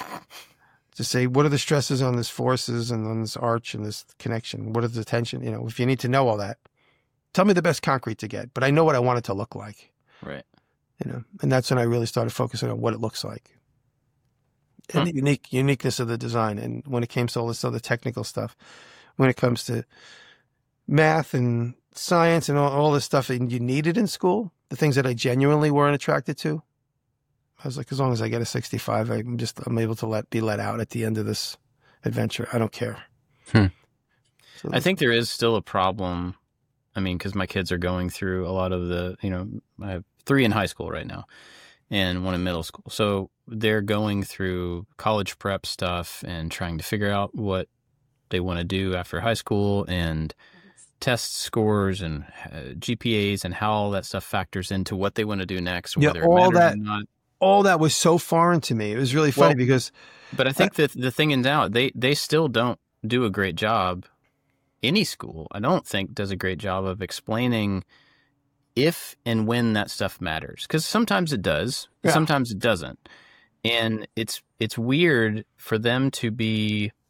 To say, what are the stresses on this forces and on this arch and this connection? What is the tension? You know, if you need to know all that, tell me the best concrete to get. But I know what I want it to look like. Right. You know, and that's when I really started focusing on what it looks like. And huh? the unique uniqueness of the design. And when it came to all this other technical stuff, when it comes to math and science and all, all this stuff that you needed in school, the things that I genuinely weren't attracted to, I was like, as long as I get a sixty-five, I'm just, I'm able to let be let out at the end of this adventure. I don't care. Hmm. So, I think there is still a problem. I mean, because my kids are going through a lot of the, you know, I have three in high school right now and one in middle school. So they're going through college prep stuff and trying to figure out what they want to do after high school, and test scores and uh, G P As and how all that stuff factors into what they want to do next, whether yeah, all it matters that, or not. All that was so foreign to me. It was really funny well, because... But I think that the thing is now, they, they still don't do a great job. Any school, I don't think, does a great job of explaining if and when that stuff matters. Because sometimes it does, yeah. sometimes it doesn't. And it's it's weird for them to be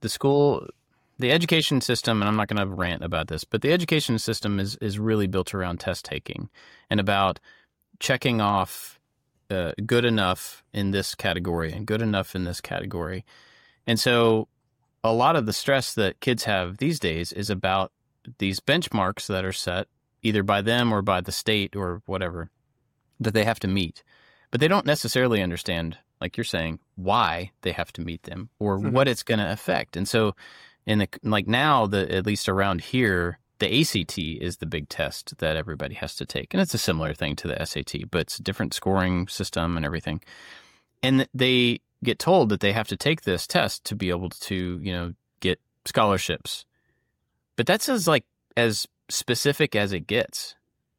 the school, the education system, and I'm not going to rant about this, but the education system is, is really built around test taking and about checking off uh, good enough in this category and good enough in this category. And so a lot of the stress that kids have these days is about these benchmarks that are set either by them or by the state or whatever that they have to meet. But they don't necessarily understand, like you're saying, why they have to meet them or mm-hmm. what it's going to affect. And so in the, like now, the at least around here, the A C T is the big test that everybody has to take. And it's a similar thing to the S A T, but it's a different scoring system and everything. And they get told that they have to take this test to be able to, you know, get scholarships. But that's as like as specific as it gets.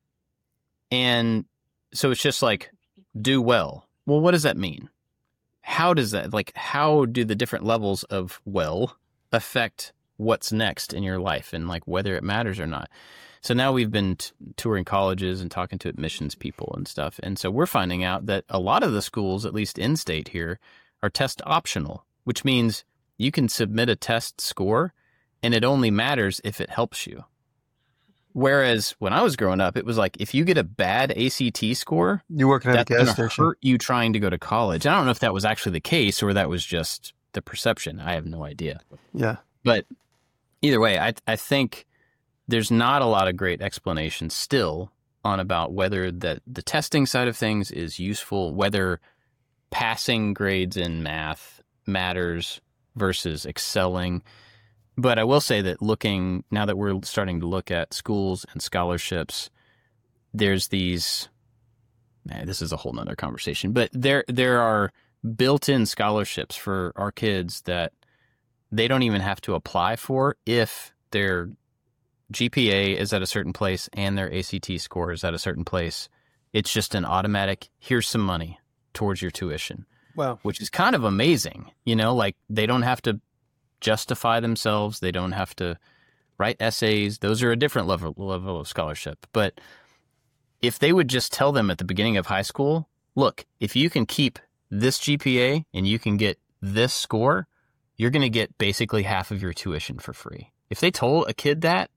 And so it's just like, do well. Well, what does that mean? How does that, like, how do the different levels of well affect what's next in your life and like whether it matters or not? So now we've been t- touring colleges and talking to admissions people and stuff. And so we're finding out that a lot of the schools, at least in state here, are test optional, which means you can submit a test score and it only matters if it helps you. Whereas when I was growing up, it was like, if you get a bad A C T score, you're working at a gas station, hurt you trying to go to college. I don't know if that was actually the case or that was just the perception. I have no idea. Yeah. But either way, I I think there's not a lot of great explanation still on about whether that the testing side of things is useful, whether passing grades in math matters versus excelling. But I will say that looking, now that we're starting to look at schools and scholarships, there's these, man, this is a whole nother conversation, but there there are built-in scholarships for our kids that they don't even have to apply for if their G P A is at a certain place and their A C T score is at a certain place. It's just an automatic, here's some money towards your tuition. Wow. Which is kind of amazing. You know, like they don't have to justify themselves. They don't have to write essays. Those are a different level level of scholarship. But if they would just tell them at the beginning of high school, look, if you can keep this G P A and you can get this score, you're going to get basically half of your tuition for free. If they told a kid that,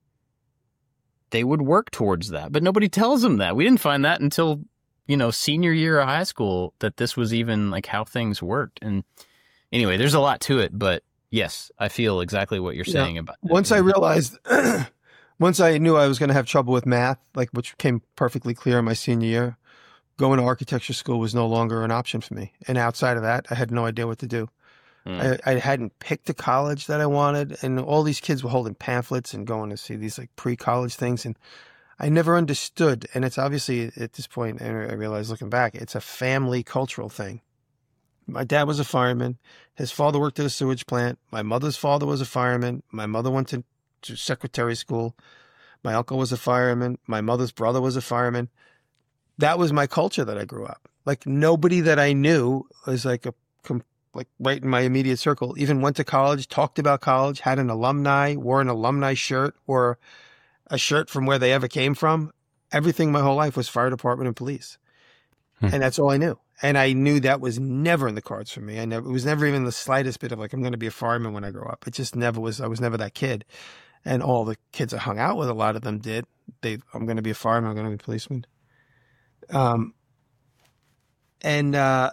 they would work towards that. But nobody tells them that. We didn't find that until, you know, senior year of high school, that this was even like how things worked. And anyway, there's a lot to it, but yes, I feel exactly what you're yeah. saying about that. Once I realized, once I knew I was going to have trouble with math, like which became perfectly clear in my senior year, going to architecture school was no longer an option for me. And outside of that, I had no idea what to do. Mm. I, I hadn't picked a college that I wanted, and all these kids were holding pamphlets and going to see these like pre-college things, and I never understood. And it's obviously at this point, and I realize looking back, it's a family cultural thing. My dad was a fireman. His father worked at a sewage plant. My mother's father was a fireman. My mother went to, to secretary school. My uncle was a fireman. My mother's brother was a fireman. That was my culture that I grew up. Like nobody that I knew was like a like right in my immediate circle, even went to college, talked about college, had an alumni, wore an alumni shirt or a shirt from where they ever came from. Everything my whole life was fire department and police. Hmm. And that's all I knew. And I knew that was never in the cards for me. I never, it was never even the slightest bit of like, I'm going to be a fireman when I grow up. It just never was. I was never that kid. And all the kids I hung out with, a lot of them did. They, I'm going to be a fireman. I'm going to be a policeman. Um, and, uh,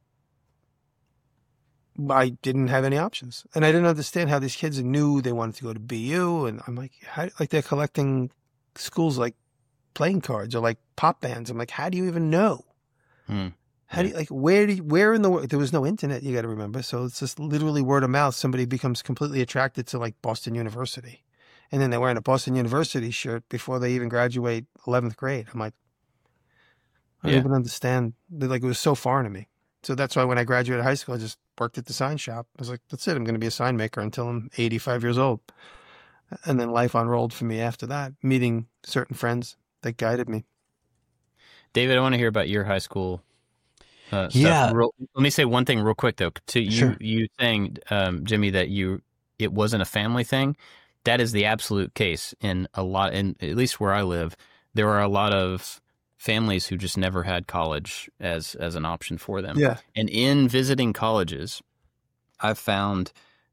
I didn't have any options, and I didn't understand how these kids knew they wanted to go to B U. And I'm like, how, like they're collecting schools like playing cards or like pop bands. I'm like, how do you even know? Hmm. How do you, like, where do you, where in the world? There was no internet, you got to remember. So it's just literally word of mouth. Somebody becomes completely attracted to like Boston University, and then they're wearing a Boston University shirt before they even graduate eleventh grade. I'm like, I don't yeah. even understand. Like, it was so foreign to me. So that's why when I graduated high school, I just worked at the sign shop. I was like, that's it. I'm going to be a sign maker until I'm eighty-five years old. And then life unrolled for me after that, meeting certain friends that guided me. David, I want to hear about your high school uh, stuff. Yeah. Real, let me say one thing real quick, though. To you, sure. you saying, um, Jimmy, that you it wasn't a family thing. That is the absolute case in a lot, in at least where I live. There are a lot of families who just never had college as as an option for them. Yeah. And in visiting colleges, I've found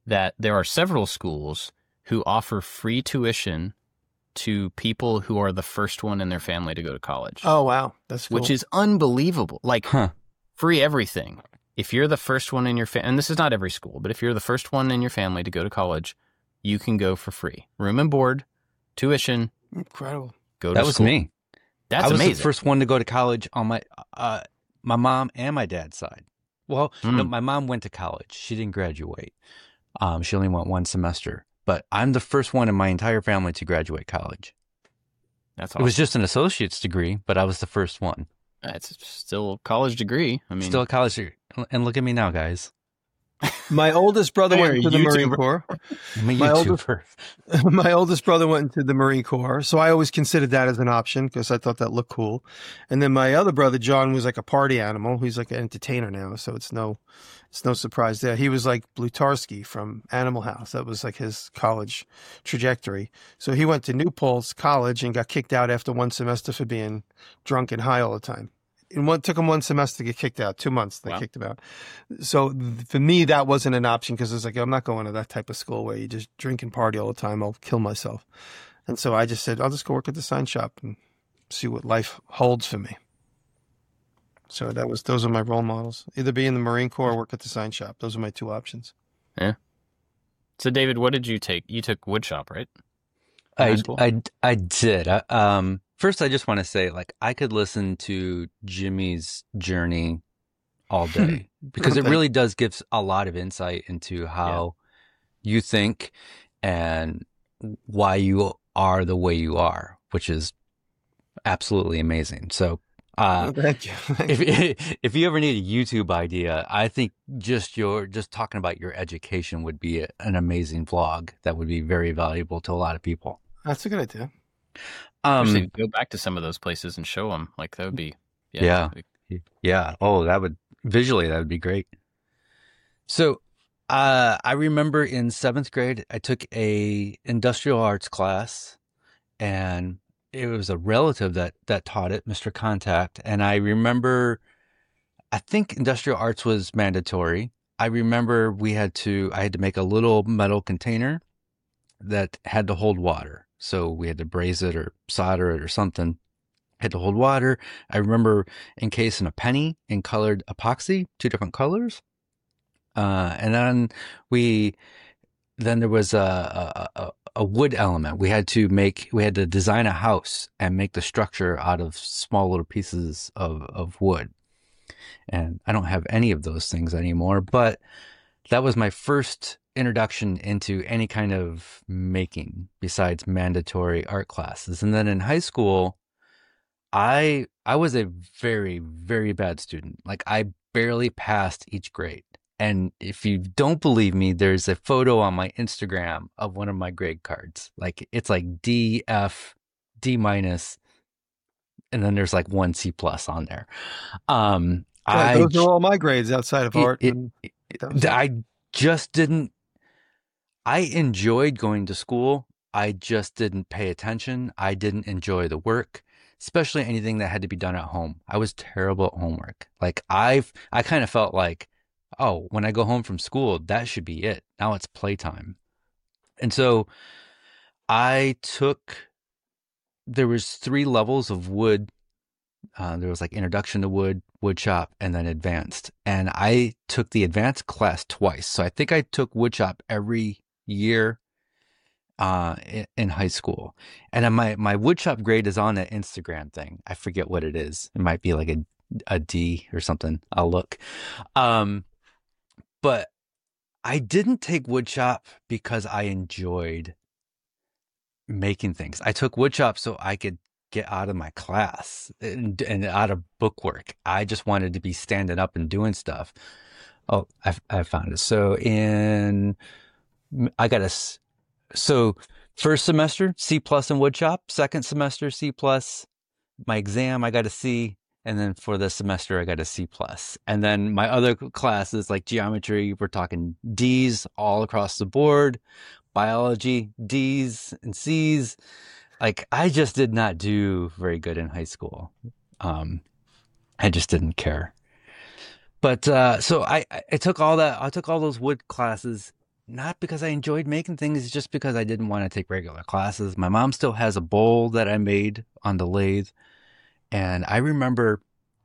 that there are several schools who offer free tuition to people who are the first one in their family to go to college. Oh, wow. That's cool. Which is unbelievable. Like, Huh. free everything. If you're the first one in your family, and this is not every school, but if you're the first one in your family to go to college, you can go for free. Room and board, tuition, incredible. go to That was school. me. That's I was amazing. the first one to go to college on my uh, my mom and my dad's side. Well, Mm. no, my mom went to college. She didn't graduate. Um, she only went one semester. But I'm the first one in my entire family to graduate college. That's It awesome. was just an associate's degree, but I was the first one. It's still a college degree. I mean, Still a college degree. And look at me now, guys. My oldest brother Hey, went into the Marine YouTuber. Corps. I'm a My oldest- YouTuber. My oldest brother went into the Marine Corps, so I always considered that as an option because I thought that looked cool. And then my other brother, John, was like a party animal. He's like an entertainer now, so it's no, it's no surprise there. He was like Blutarsky from Animal House. That was like his college trajectory. So he went to New Paltz College and got kicked out after one semester for being drunk and high all the time. It one, took him one semester to get kicked out. Two months they Wow. kicked him out. So th- for me, that wasn't an option because it's like I'm not going to that type of school where you just drink and party all the time. I'll kill myself. And so I just said I'll just go work at the sign shop and see what life holds for me. So that was those are my role models. Either be in the Marine Corps or work at the sign shop. Those are my two options. so David, what did you take? You took woodshop, right? In high I, school? I, I did. I, um, first, I just want to say, like, I could listen to Jimmy's journey all day because it Thank- really does give a lot of insight into how you think and why you are the way you are, which is absolutely amazing. So, uh, Thank you. if if you ever need a YouTube idea, I think just your just talking about your education would be a, an amazing vlog that would be very valuable to a lot of people. That's a good idea. Actually, Um, go back to some of those places and show them. Like that would be, yeah. Yeah. that'd be- yeah. Oh, that would visually that would be great. So, uh, I remember in seventh grade, I took a industrial arts class, and it was a relative that that taught it, Mister Contact. And I remember, I think industrial arts was mandatory. I remember we had to, I had to make a little metal container that had to hold water. So we had to braze it or solder it or something. Had to hold water. I remember encasing a penny in colored epoxy, two different colors. Uh, and then we, then there was a, a, a, a wood element. We had to make, we had to design a house and make the structure out of small little pieces of, of wood. And I don't have any of those things anymore, but that was my first introduction into any kind of making besides mandatory art classes. And then in high school, I I was a very, very bad student. Like I barely passed each grade. And if you don't believe me, there's a photo on my Instagram of one of my grade cards. Like it's like D, F, D minus, and then there's like one C plus on there. Um, Yeah, I those are all my grades outside of it- art. it- and that was it. I just didn't. I enjoyed going to school. I just didn't pay attention. I didn't enjoy the work, especially anything that had to be done at home. I was terrible at homework. Like I've, I kind of felt like, oh, when I go home from school, that should be it. Now it's playtime. And so I took, there was three levels of wood. Uh, there was like introduction to wood, wood shop, and then advanced. And I took the advanced class twice. So I think I took wood shop every year uh, in, in high school. And then my, my wood shop grade is on that Instagram thing. I forget what it is. It might be like a, a D or something. I'll look. Um, but I didn't take wood shop because I enjoyed making things. I took wood shop so I could get out of my class and, and out of bookwork. I just wanted to be standing up and doing stuff. Oh, I, I found it. So in, I got a, s- so first semester, C plus in wood shop. Second semester, C plus. My exam, I got a C. And then for the semester, I got a C plus. And then my other classes like geometry, we're talking D's all across the board. Biology, D's and C's. Like I just did not do very good in high school. Um, I just didn't care. But uh, so I, I took all that. I took all those wood classes, not because I enjoyed making things, it's just because I didn't want to take regular classes. My mom still has a bowl that I made on the lathe. And I remember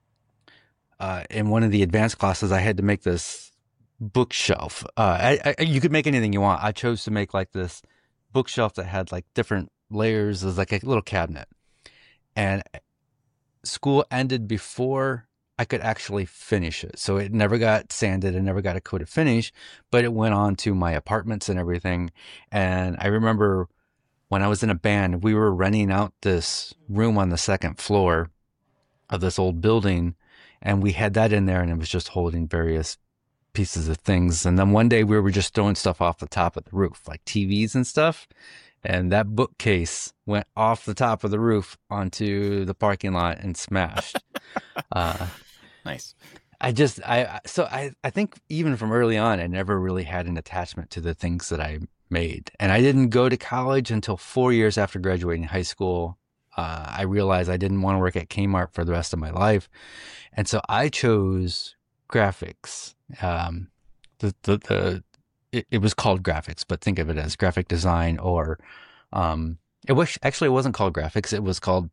uh, in one of the advanced classes, I had to make this bookshelf. Uh, I, I, you could make anything you want. I chose to make like this bookshelf that had like different layers. It was like a little cabinet. And school ended before I could actually finish it. So it never got sanded and never got a coated finish, but it went on to my apartments and everything. And I remember when I was in a band, we were renting out this room on the second floor of this old building, and we had that in there, and it was just holding various pieces of things. And then one day we were just throwing stuff off the top of the roof, like T Vs and stuff. And that bookcase went off the top of the roof onto the parking lot and smashed. uh, Nice. I just, I, so I, I think even from early on, I never really had an attachment to the things that I made. And I didn't go to college until four years after graduating high school. Uh, I realized I didn't want to work at Kmart for the rest of my life. And so I chose graphics. Um, the, the, the, it, it was called graphics, but think of it as graphic design, or, um, it was actually, it wasn't called graphics. It was called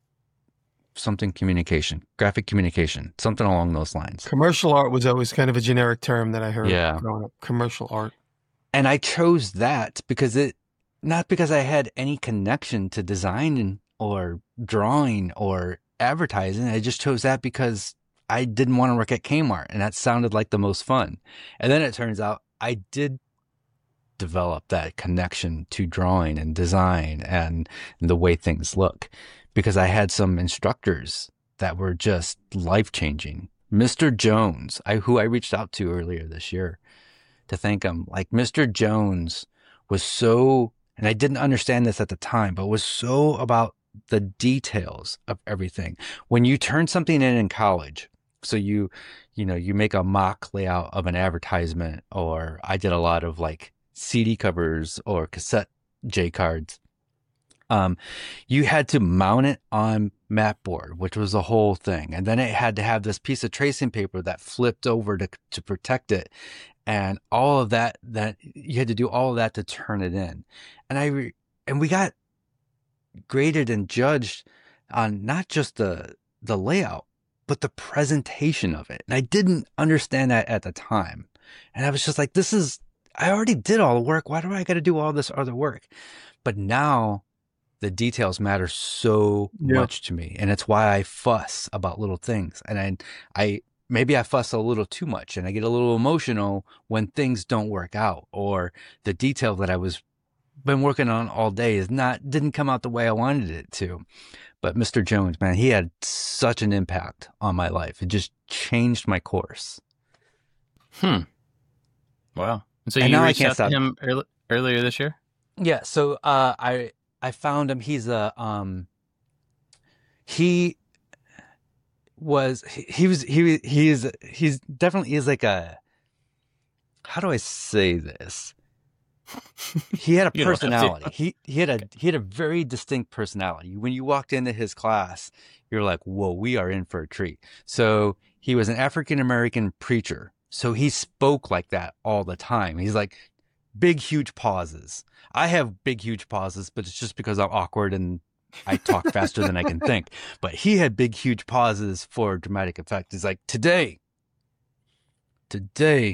something communication, graphic communication, something along those lines. Commercial art was always kind of a generic term that I heard Yeah. growing up. Commercial art. And I chose that because it, not because I had any connection to design or drawing or advertising. I just chose that because I didn't want to work at Kmart, and that sounded like the most fun. And then it turns out I did develop that connection to drawing and design and the way things look, because I had some instructors that were just life-changing. Mister Jones, I, who I reached out to earlier this year to thank him. Like, Mister Jones was so, and I didn't understand this at the time, but was so about the details of everything. When you turn something in in college, so you, you know, you make a mock layout of an advertisement, or I did a lot of like C D covers or cassette J cards. Um, you had to mount it on Mapboard, which was the whole thing. And then it had to have this piece of tracing paper that flipped over to, to protect it. And all of that, that you had to do all of that to turn it in. And I, re, and we got graded and judged on not just the, the layout, but the presentation of it. And I didn't understand that at the time. And I was just like, this is, I already did all the work. Why do I got to do all this other work? But now the details matter so Yeah. much to me. And it's why I fuss about little things. And I, I, maybe I fuss a little too much, and I get a little emotional when things don't work out, or the detail that I was been working on all day is not, didn't come out the way I wanted it to. But Mister Jones, man, he had such an impact on my life. It just changed my course. Hmm. Wow. And so And you now I reached can't out stop. to him early, earlier this year? Yeah. So, uh, I, I found him. He's a, um, he was, he, he was, he, he's, he's definitely is like a, how do I say this? He had a You don't have to. personality. He he had a he had a very distinct personality. When you walked into his class, you're like, whoa, we are in for a treat. So he was an African American preacher. So he spoke like that all the time. He's like big, huge pauses. I have big, huge pauses, but it's just because I'm awkward and I talk faster than I can think. But he had big, huge pauses for dramatic effect. He's like, today, today,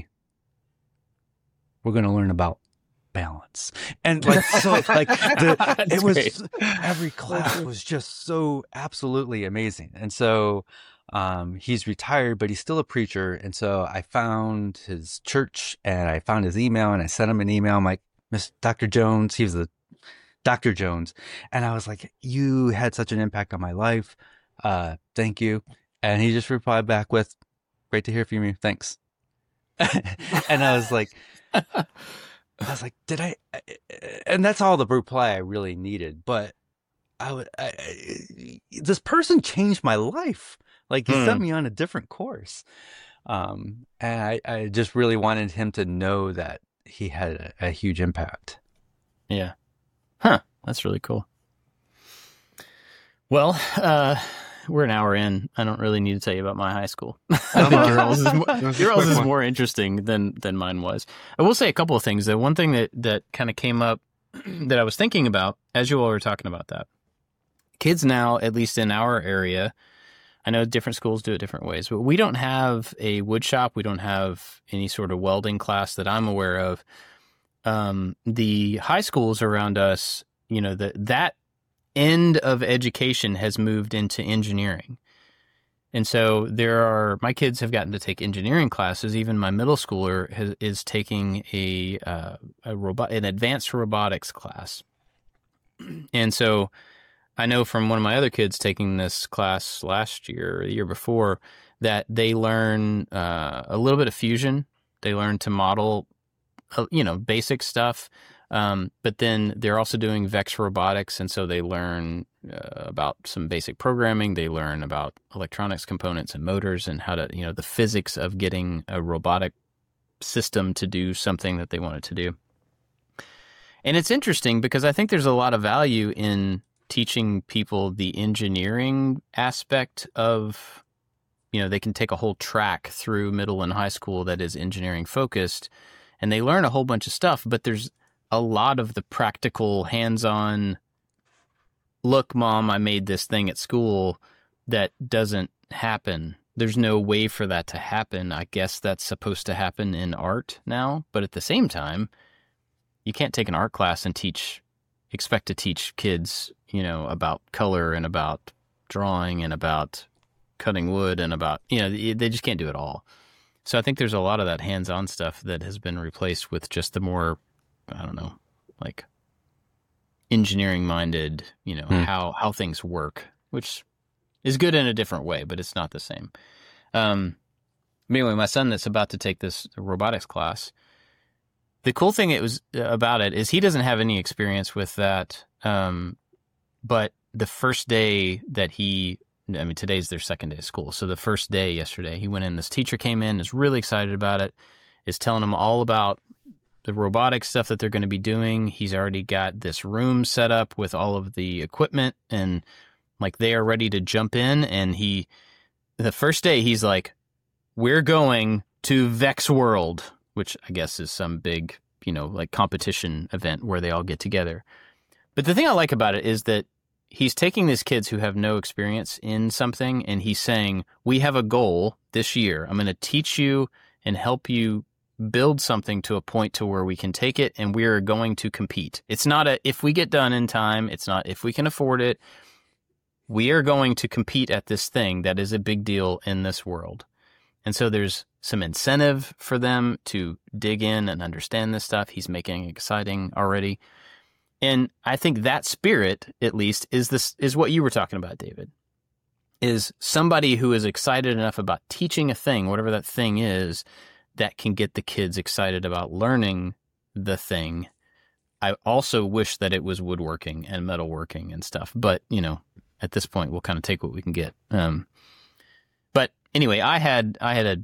we're going to learn about balance. And like, so like the, it was, great. every class was just so absolutely amazing. And so, um, he's retired, but he's still a preacher. And so I found his church and I found his email and I sent him an email. I'm like, Miss Doctor Jones, he was the Doctor Jones. And I was like, you had such an impact on my life. Uh, thank you. And he just replied back with, great to hear from you. Thanks. And I was like, I was like, did I, and that's all the reply I really needed. But I would, I, I, this person changed my life. Like, he Hmm. sent me on a different course. Um, and I, I just really wanted him to know that he had a, a huge impact. Yeah. Huh. That's really cool. Well, uh, we're an hour in. I don't really need to tell you about my high school. I Uh-huh. think yours is, more, That was a yours quick is one. more interesting than, than mine was. I will say a couple of things. The one thing that, that kind of came up that I was thinking about as you all were talking about that. Kids now, at least in our area, I know different schools do it different ways, but we don't have a wood shop. We don't have any sort of welding class that I'm aware of. Um, the high schools around us, you know, the, that end of education has moved into engineering. And so there are, my kids have gotten to take engineering classes. Even my middle schooler has, is taking a, uh, a robot, an advanced robotics class. And so I know from one of my other kids taking this class last year, or the year before, that they learn uh, a little bit of fusion. They learn to model, uh, you know, basic stuff. Um, but then they're also doing Vex robotics, and so they learn uh, about some basic programming. They learn about electronics components and motors and how to, you know, the physics of getting a robotic system to do something that they want it to do. And it's interesting because I think there's a lot of value in teaching people the engineering aspect of, you know, they can take a whole track through middle and high school that is engineering focused, and they learn a whole bunch of stuff, but there's a lot of the practical hands-on, look, Mom, I made this thing at school, that doesn't happen. There's no way for that to happen. I guess that's supposed to happen in art now, but at the same time, you can't take an art class and teach, expect to teach kids, you know, about color and about drawing and about cutting wood and about, you know, they just can't do it all. So I think there's a lot of that hands-on stuff that has been replaced with just the more, I don't know, like engineering-minded, you know, Hmm. how, how things work, which is good in a different way, but it's not the same. Um, anyway, my son that's about to take this robotics class, the cool thing it was about it is he doesn't have any experience with that. Um, but the first day that he, I mean, today's their second day of school. So the first day yesterday, he went in, this teacher came in, is really excited about it, is telling him all about the robotic stuff that they're going to be doing. He's already got this room set up with all of the equipment, and like they are ready to jump in. And he, the first day, he's like, we're going to Vex World, which I guess is some big, you know, like competition event where they all get together. But the thing I like about it is that he's taking these kids who have no experience in something, and he's saying, we have a goal this year. I'm going to teach you and help you build something to a point to where we can take it, and we are going to compete. It's not a, if we get done in time, it's not if we can afford it. We are going to compete at this thing that is a big deal in this world. And so there's some incentive for them to dig in and understand this stuff. He's making it exciting already. And I think that spirit, at least, is this is what you were talking about, David, is somebody who is excited enough about teaching a thing, whatever that thing is, that can get the kids excited about learning the thing. I also wish that it was woodworking and metalworking and stuff. But, you know, at this point, we'll kind of take what we can get. Um, but anyway, I had I had a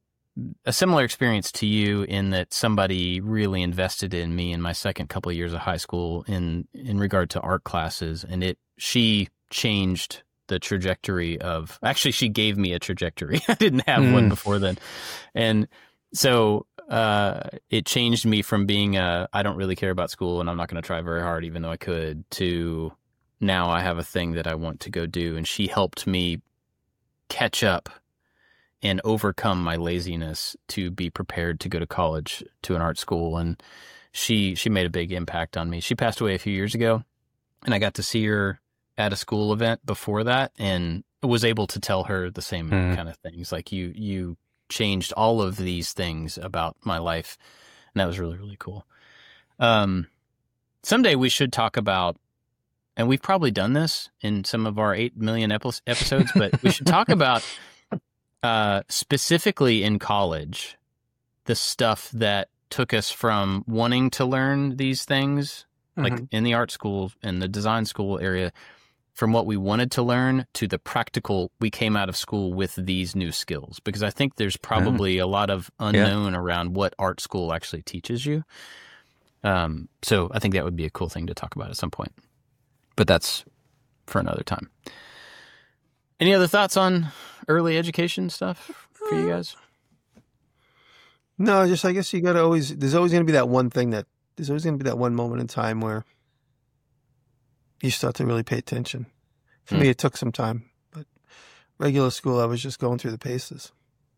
a similar experience to you in that somebody really invested in me in my second couple of years of high school in, in regard to art classes. And it, she changed the trajectory of, actually she gave me a trajectory. I didn't have Mm. one before then. And so, uh, it changed me from being a, I don't really care about school and I'm not going to try very hard, even though I could, to now I have a thing that I want to go do. And she helped me catch up and overcome my laziness to be prepared to go to college, to an art school. And she she made a big impact on me. She passed away a few years ago, and I got to see her at a school event before that and was able to tell her the same Mhm. kind of things. Like, you you changed all of these things about my life, and that was really, really cool. Um, someday we should talk about, and we've probably done this in some of our eight million epi- episodes, but we should talk about Uh, specifically in college, the stuff that took us from wanting to learn these things, like Mhm. in the art school and the design school area, from what we wanted to learn to the practical, we came out of school with these new skills. Because I think there's probably a lot of unknown around what art school actually teaches you. Um, so I think that would be a cool thing to talk about at some point. But that's for another time. Any other thoughts on early education stuff for you guys? No, just I guess you got to always. There's always going to be that one thing that there's always going to be that one moment in time where you start to really pay attention. For Hmm. me, it took some time, but regular school, I was just going through the paces.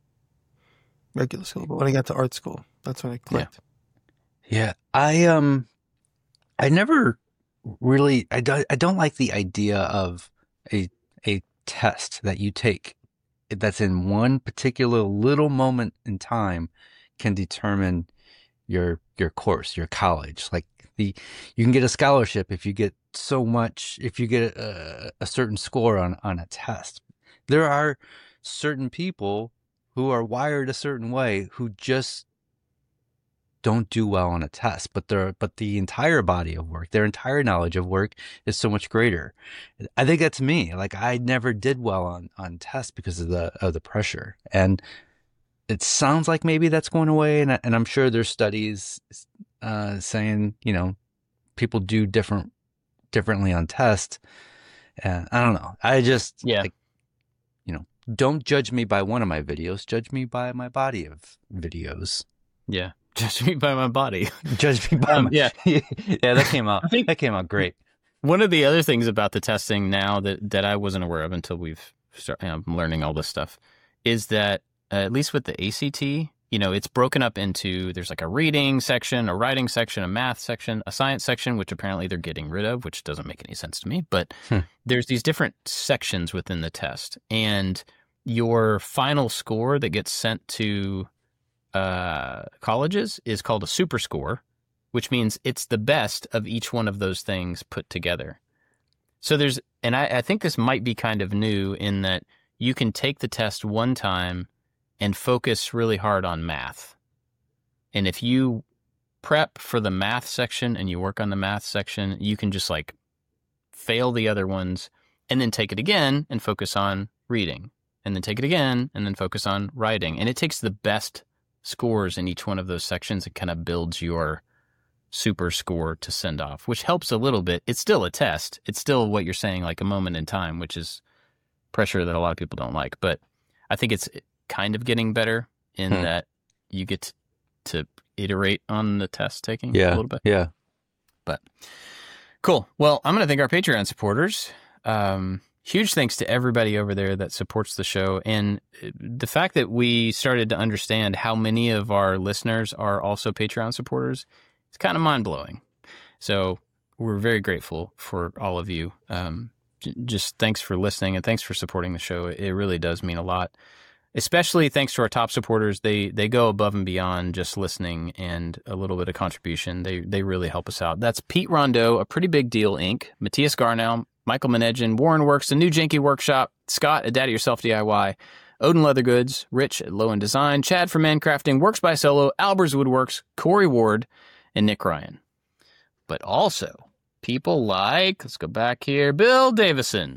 Regular school, but when I got to art school, that's when it clicked. Yeah, I um, I never really, I don't, I don't like the idea of a a test that you take that's in one particular little moment in time can determine your your course, your college. Like the, you can get a scholarship if you get so much, if you get a, a certain score on on a test. There are certain people who are wired a certain way who just don't do well on a test, but they're, but the entire body of work, their entire knowledge of work is so much greater. I think that's me. Like I never did well on, on tests because of the, of the pressure. And it sounds like maybe that's going away. And, and I'm sure there's studies, uh, saying, you know, people do different, differently on tests. And I don't know. I just, Yeah. like, you know, don't judge me by one of my videos. Judge me by my body of videos. Yeah. Judge me by my body. Judge me by Um, my yeah. yeah. That came out. I think- that came out great. One of the other things about the testing now that, that I wasn't aware of until we've started, you know, learning all this stuff is that uh, at least with the A C T, you know, it's broken up into, there's like a reading section, a writing section, a math section, a science section, which apparently they're getting rid of, which doesn't make any sense to me. But Hmm. there's these different sections within the test. And your final score that gets sent to uh, colleges is called a super score, which means it's the best of each one of those things put together. So there's, and I, I think this might be kind of new in that you can take the test one time and focus really hard on math. And if you prep for the math section and you work on the math section, you can just like fail the other ones and then take it again and focus on reading, and then take it again and then focus on writing. And it takes the best scores in each one of those sections and kind of builds your super score to send off, which helps a little bit. It's still a test. It's still what you're saying, like a moment in time, which is pressure that a lot of people don't like. But I think it's kind of getting better in Hmm. that you get to iterate on the test taking Yeah. a little bit. Yeah. But cool. Well, I'm going to thank our Patreon supporters. Um, huge thanks to everybody over there that supports the show. And the fact that we started to understand how many of our listeners are also Patreon supporters, it's kind of mind blowing. So we're very grateful for all of you. Um, j- just thanks for listening and thanks for supporting the show. It really does mean a lot. Especially thanks to our top supporters. They they go above and beyond just listening and a little bit of contribution. They they really help us out. That's Pete Rondeau, A Pretty Big Deal, Incorporated, Matthias Garnow, Michael Menedjan, Warren Works, The New Janky Workshop, Scott at Daddy Yourself D I Y, Odin Leather Goods, Rich at Low End Design, Chad from Mancrafting, Works by Solo, Albers Woodworks, Corey Ward, and Nick Ryan. But also people like, let's go back here, Bill Davison.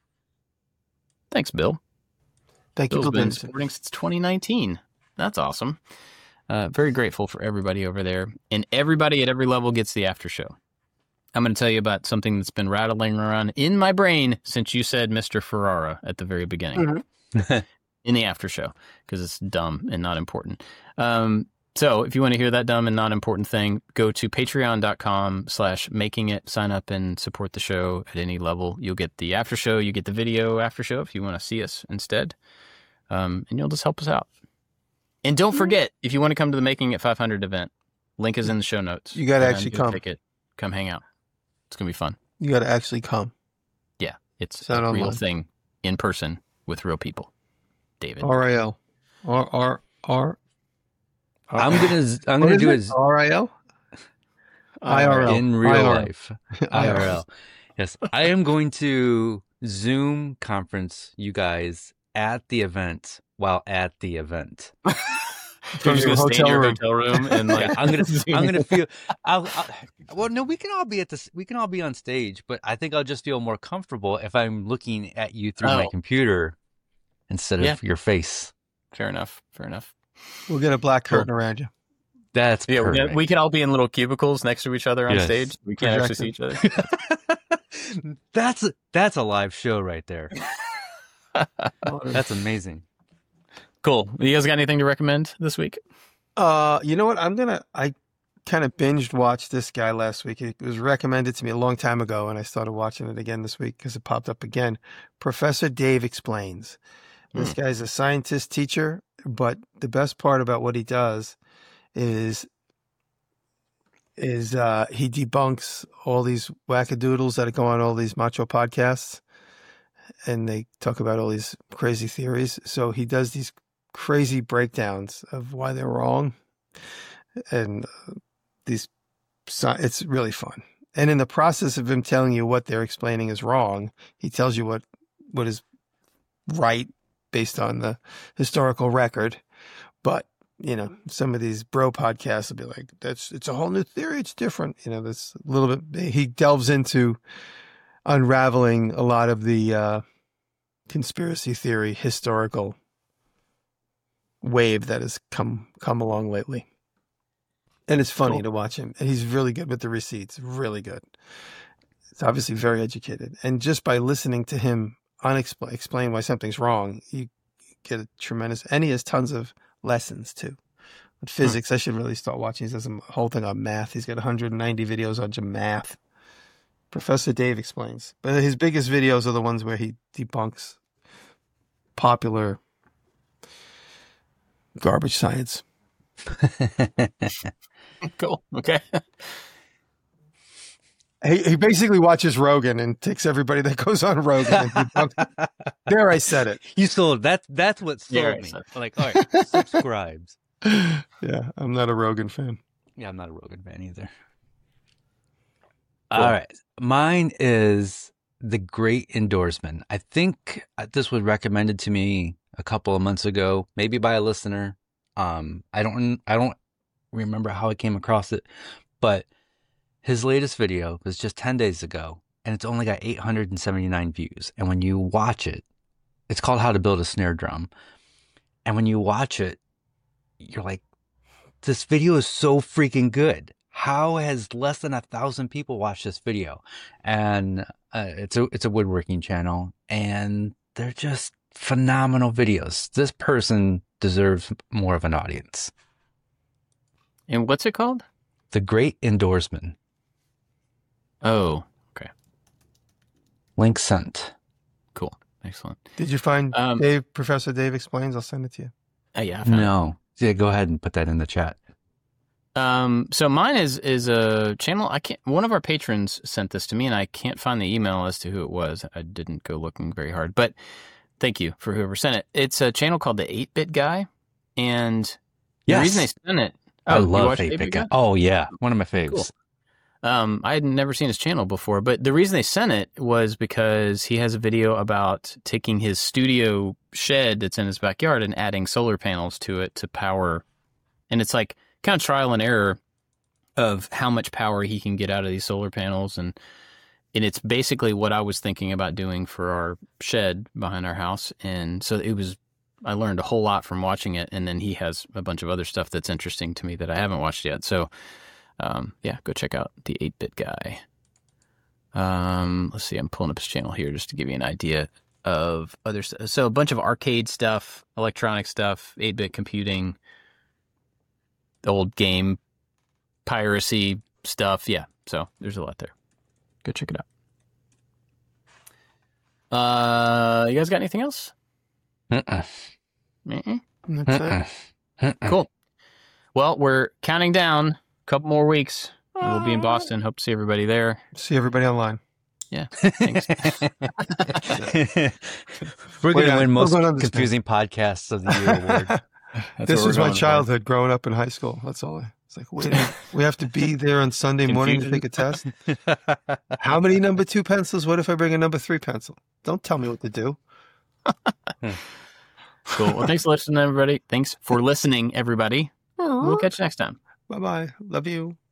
Thanks, Bill. Thank you, Bill's Bill been Davison. supporting since twenty nineteen. That's awesome. Uh, very grateful for everybody over there. And everybody at every level gets the after show. I'm going to tell you about something that's been rattling around in my brain since you said Mister Ferrara at the very beginning in the after show, because it's dumb and not important. Um, so if you want to hear that dumb and not important thing, go to patreon.com slash making it, sign up and support the show at any level. You'll get the after show. You get the video after show if you want to see us instead. Um, and you'll just help us out. And don't forget, if you want to come to the Making It five hundred event, link is in the show notes. You gotta And actually get a come. Ticket. Come hang out. It's going to be fun. You got to actually come. Yeah, it's It's not a real online. thing in person with real people. David. R I L. R R R. I'm gonna z- I'm What gonna is do it? is R I L? I R L. in real I R L. life. I R L. Yes, I am going to Zoom conference you guys at the event while at the event. You're just From going to your stay in your hotel hotel room and like Yeah, I'm gonna I'm gonna feel. I'll, I'll, well, no, we can all be at this. We can all be on stage, but I think I'll just feel more comfortable if I'm looking at you through my Oh. computer instead of Yeah. your face. Fair enough. Fair enough. We'll get a black Cool. curtain around you. That's Yeah, we, perfect. we can all be in little cubicles next to each other on Yes. stage. We can't actually see each other. that's that's a live show right there. That's amazing. Cool. You guys got anything to recommend this week? Uh, you know what? I'm gonna. I kind of binged watched this guy last week. It was recommended to me a long time ago, and I started watching it again this week because it popped up again. Professor Dave Explains. This Hmm. guy's a scientist teacher, but the best part about what he does is is uh, he debunks all these wackadoodles that go on all these macho podcasts, and they talk about all these crazy theories. So he does these crazy breakdowns of why they're wrong, and uh, these sci- it's really fun. And in the process of him telling you what they're explaining is wrong, he tells you what what is right based on the historical record. But you know, some of these bro podcasts will be like, "That's it's a whole new theory. It's different." You know, that's a little bit. He delves into unraveling a lot of the uh, conspiracy theory historical wave that has come come along lately. And it's funny Cool. to watch him. And he's really good with the receipts. Really good. He's obviously very educated. And just by listening to him unexplain explain why something's wrong, you get a tremendous. And he has tons of lessons too. With physics, I should really start watching. He does a whole thing on math. He's got one hundred ninety videos on just math. Professor Dave Explains. But his biggest videos are the ones where he debunks popular garbage science. Cool. Okay. He, he basically watches Rogan and takes everybody that goes on Rogan. And debunks. There, I said it. You sold that. That's what sold Yeah, right, me. so- Like, all right, subscribes. Yeah, I'm not a Rogan fan. Yeah, I'm not a Rogan fan either. Cool. All right. Mine is The Great Endorsement. I think this was recommended to me a couple of months ago, maybe by a listener. Um, I don't, I don't remember how I came across it, but his latest video was just ten days ago, and it's only got eight hundred seventy-nine views. And when you watch it, it's called How to Build a Snare Drum. And when you watch it, you're like, this video is so freaking good. How has less than a thousand people watched this video? And uh, it's a it's a woodworking channel, and they're just phenomenal videos. This person deserves more of an audience. And what's it called? The Great Endorsement. Oh, okay. Link sent. Cool. Excellent. Did you find Um, Dave, Professor Dave Explains? I'll send it to you. Oh, yeah. I found it. No. Yeah, go ahead and put that in the chat. Um, so mine is is a channel. I can't. One of our patrons sent this to me, and I can't find the email as to who it was. I didn't go looking very hard, but thank you for whoever sent it. It's a channel called the eight bit Guy, and the Yes. reason they sent it. I Oh, you love watched eight bit Guy? Guy. Oh, yeah. One of my faves. Cool. Um, I had never seen his channel before, but the reason they sent it was because he has a video about taking his studio shed that's in his backyard and adding solar panels to it to power. And it's like kind of trial and error of how much power he can get out of these solar panels. And, and it's basically what I was thinking about doing for our shed behind our house. And so it was, I learned a whole lot from watching it. And then he has a bunch of other stuff that's interesting to me that I haven't watched yet. So, Um, yeah, go check out the eight bit Guy. Um, let's see, I'm pulling up his channel here just to give you an idea of other stuff. So a bunch of arcade stuff, electronic stuff, eight bit computing, old game piracy stuff. Yeah, so there's a lot there. Go check it out. Uh, you guys got anything else? Uh-uh. Mm-mm. That's it. Uh-uh. Uh-uh. Cool. Well, we're counting down. Couple more weeks. We'll be in Boston. Hope to see everybody there. See everybody online. Yeah. Thanks. We're Wait, going to I- win we're most gonna understand. confusing podcasts of the year award. That's This what we're was my going for. childhood growing up in high school. That's all. I, it's like, wait, we have to be there on Sunday morning to Confusion. take a test. How many number two pencils? What if I bring a number three pencil? Don't tell me what to do. Cool. Well, thanks for listening, everybody. Thanks for listening, everybody. We'll catch you next time. Bye bye. Love you.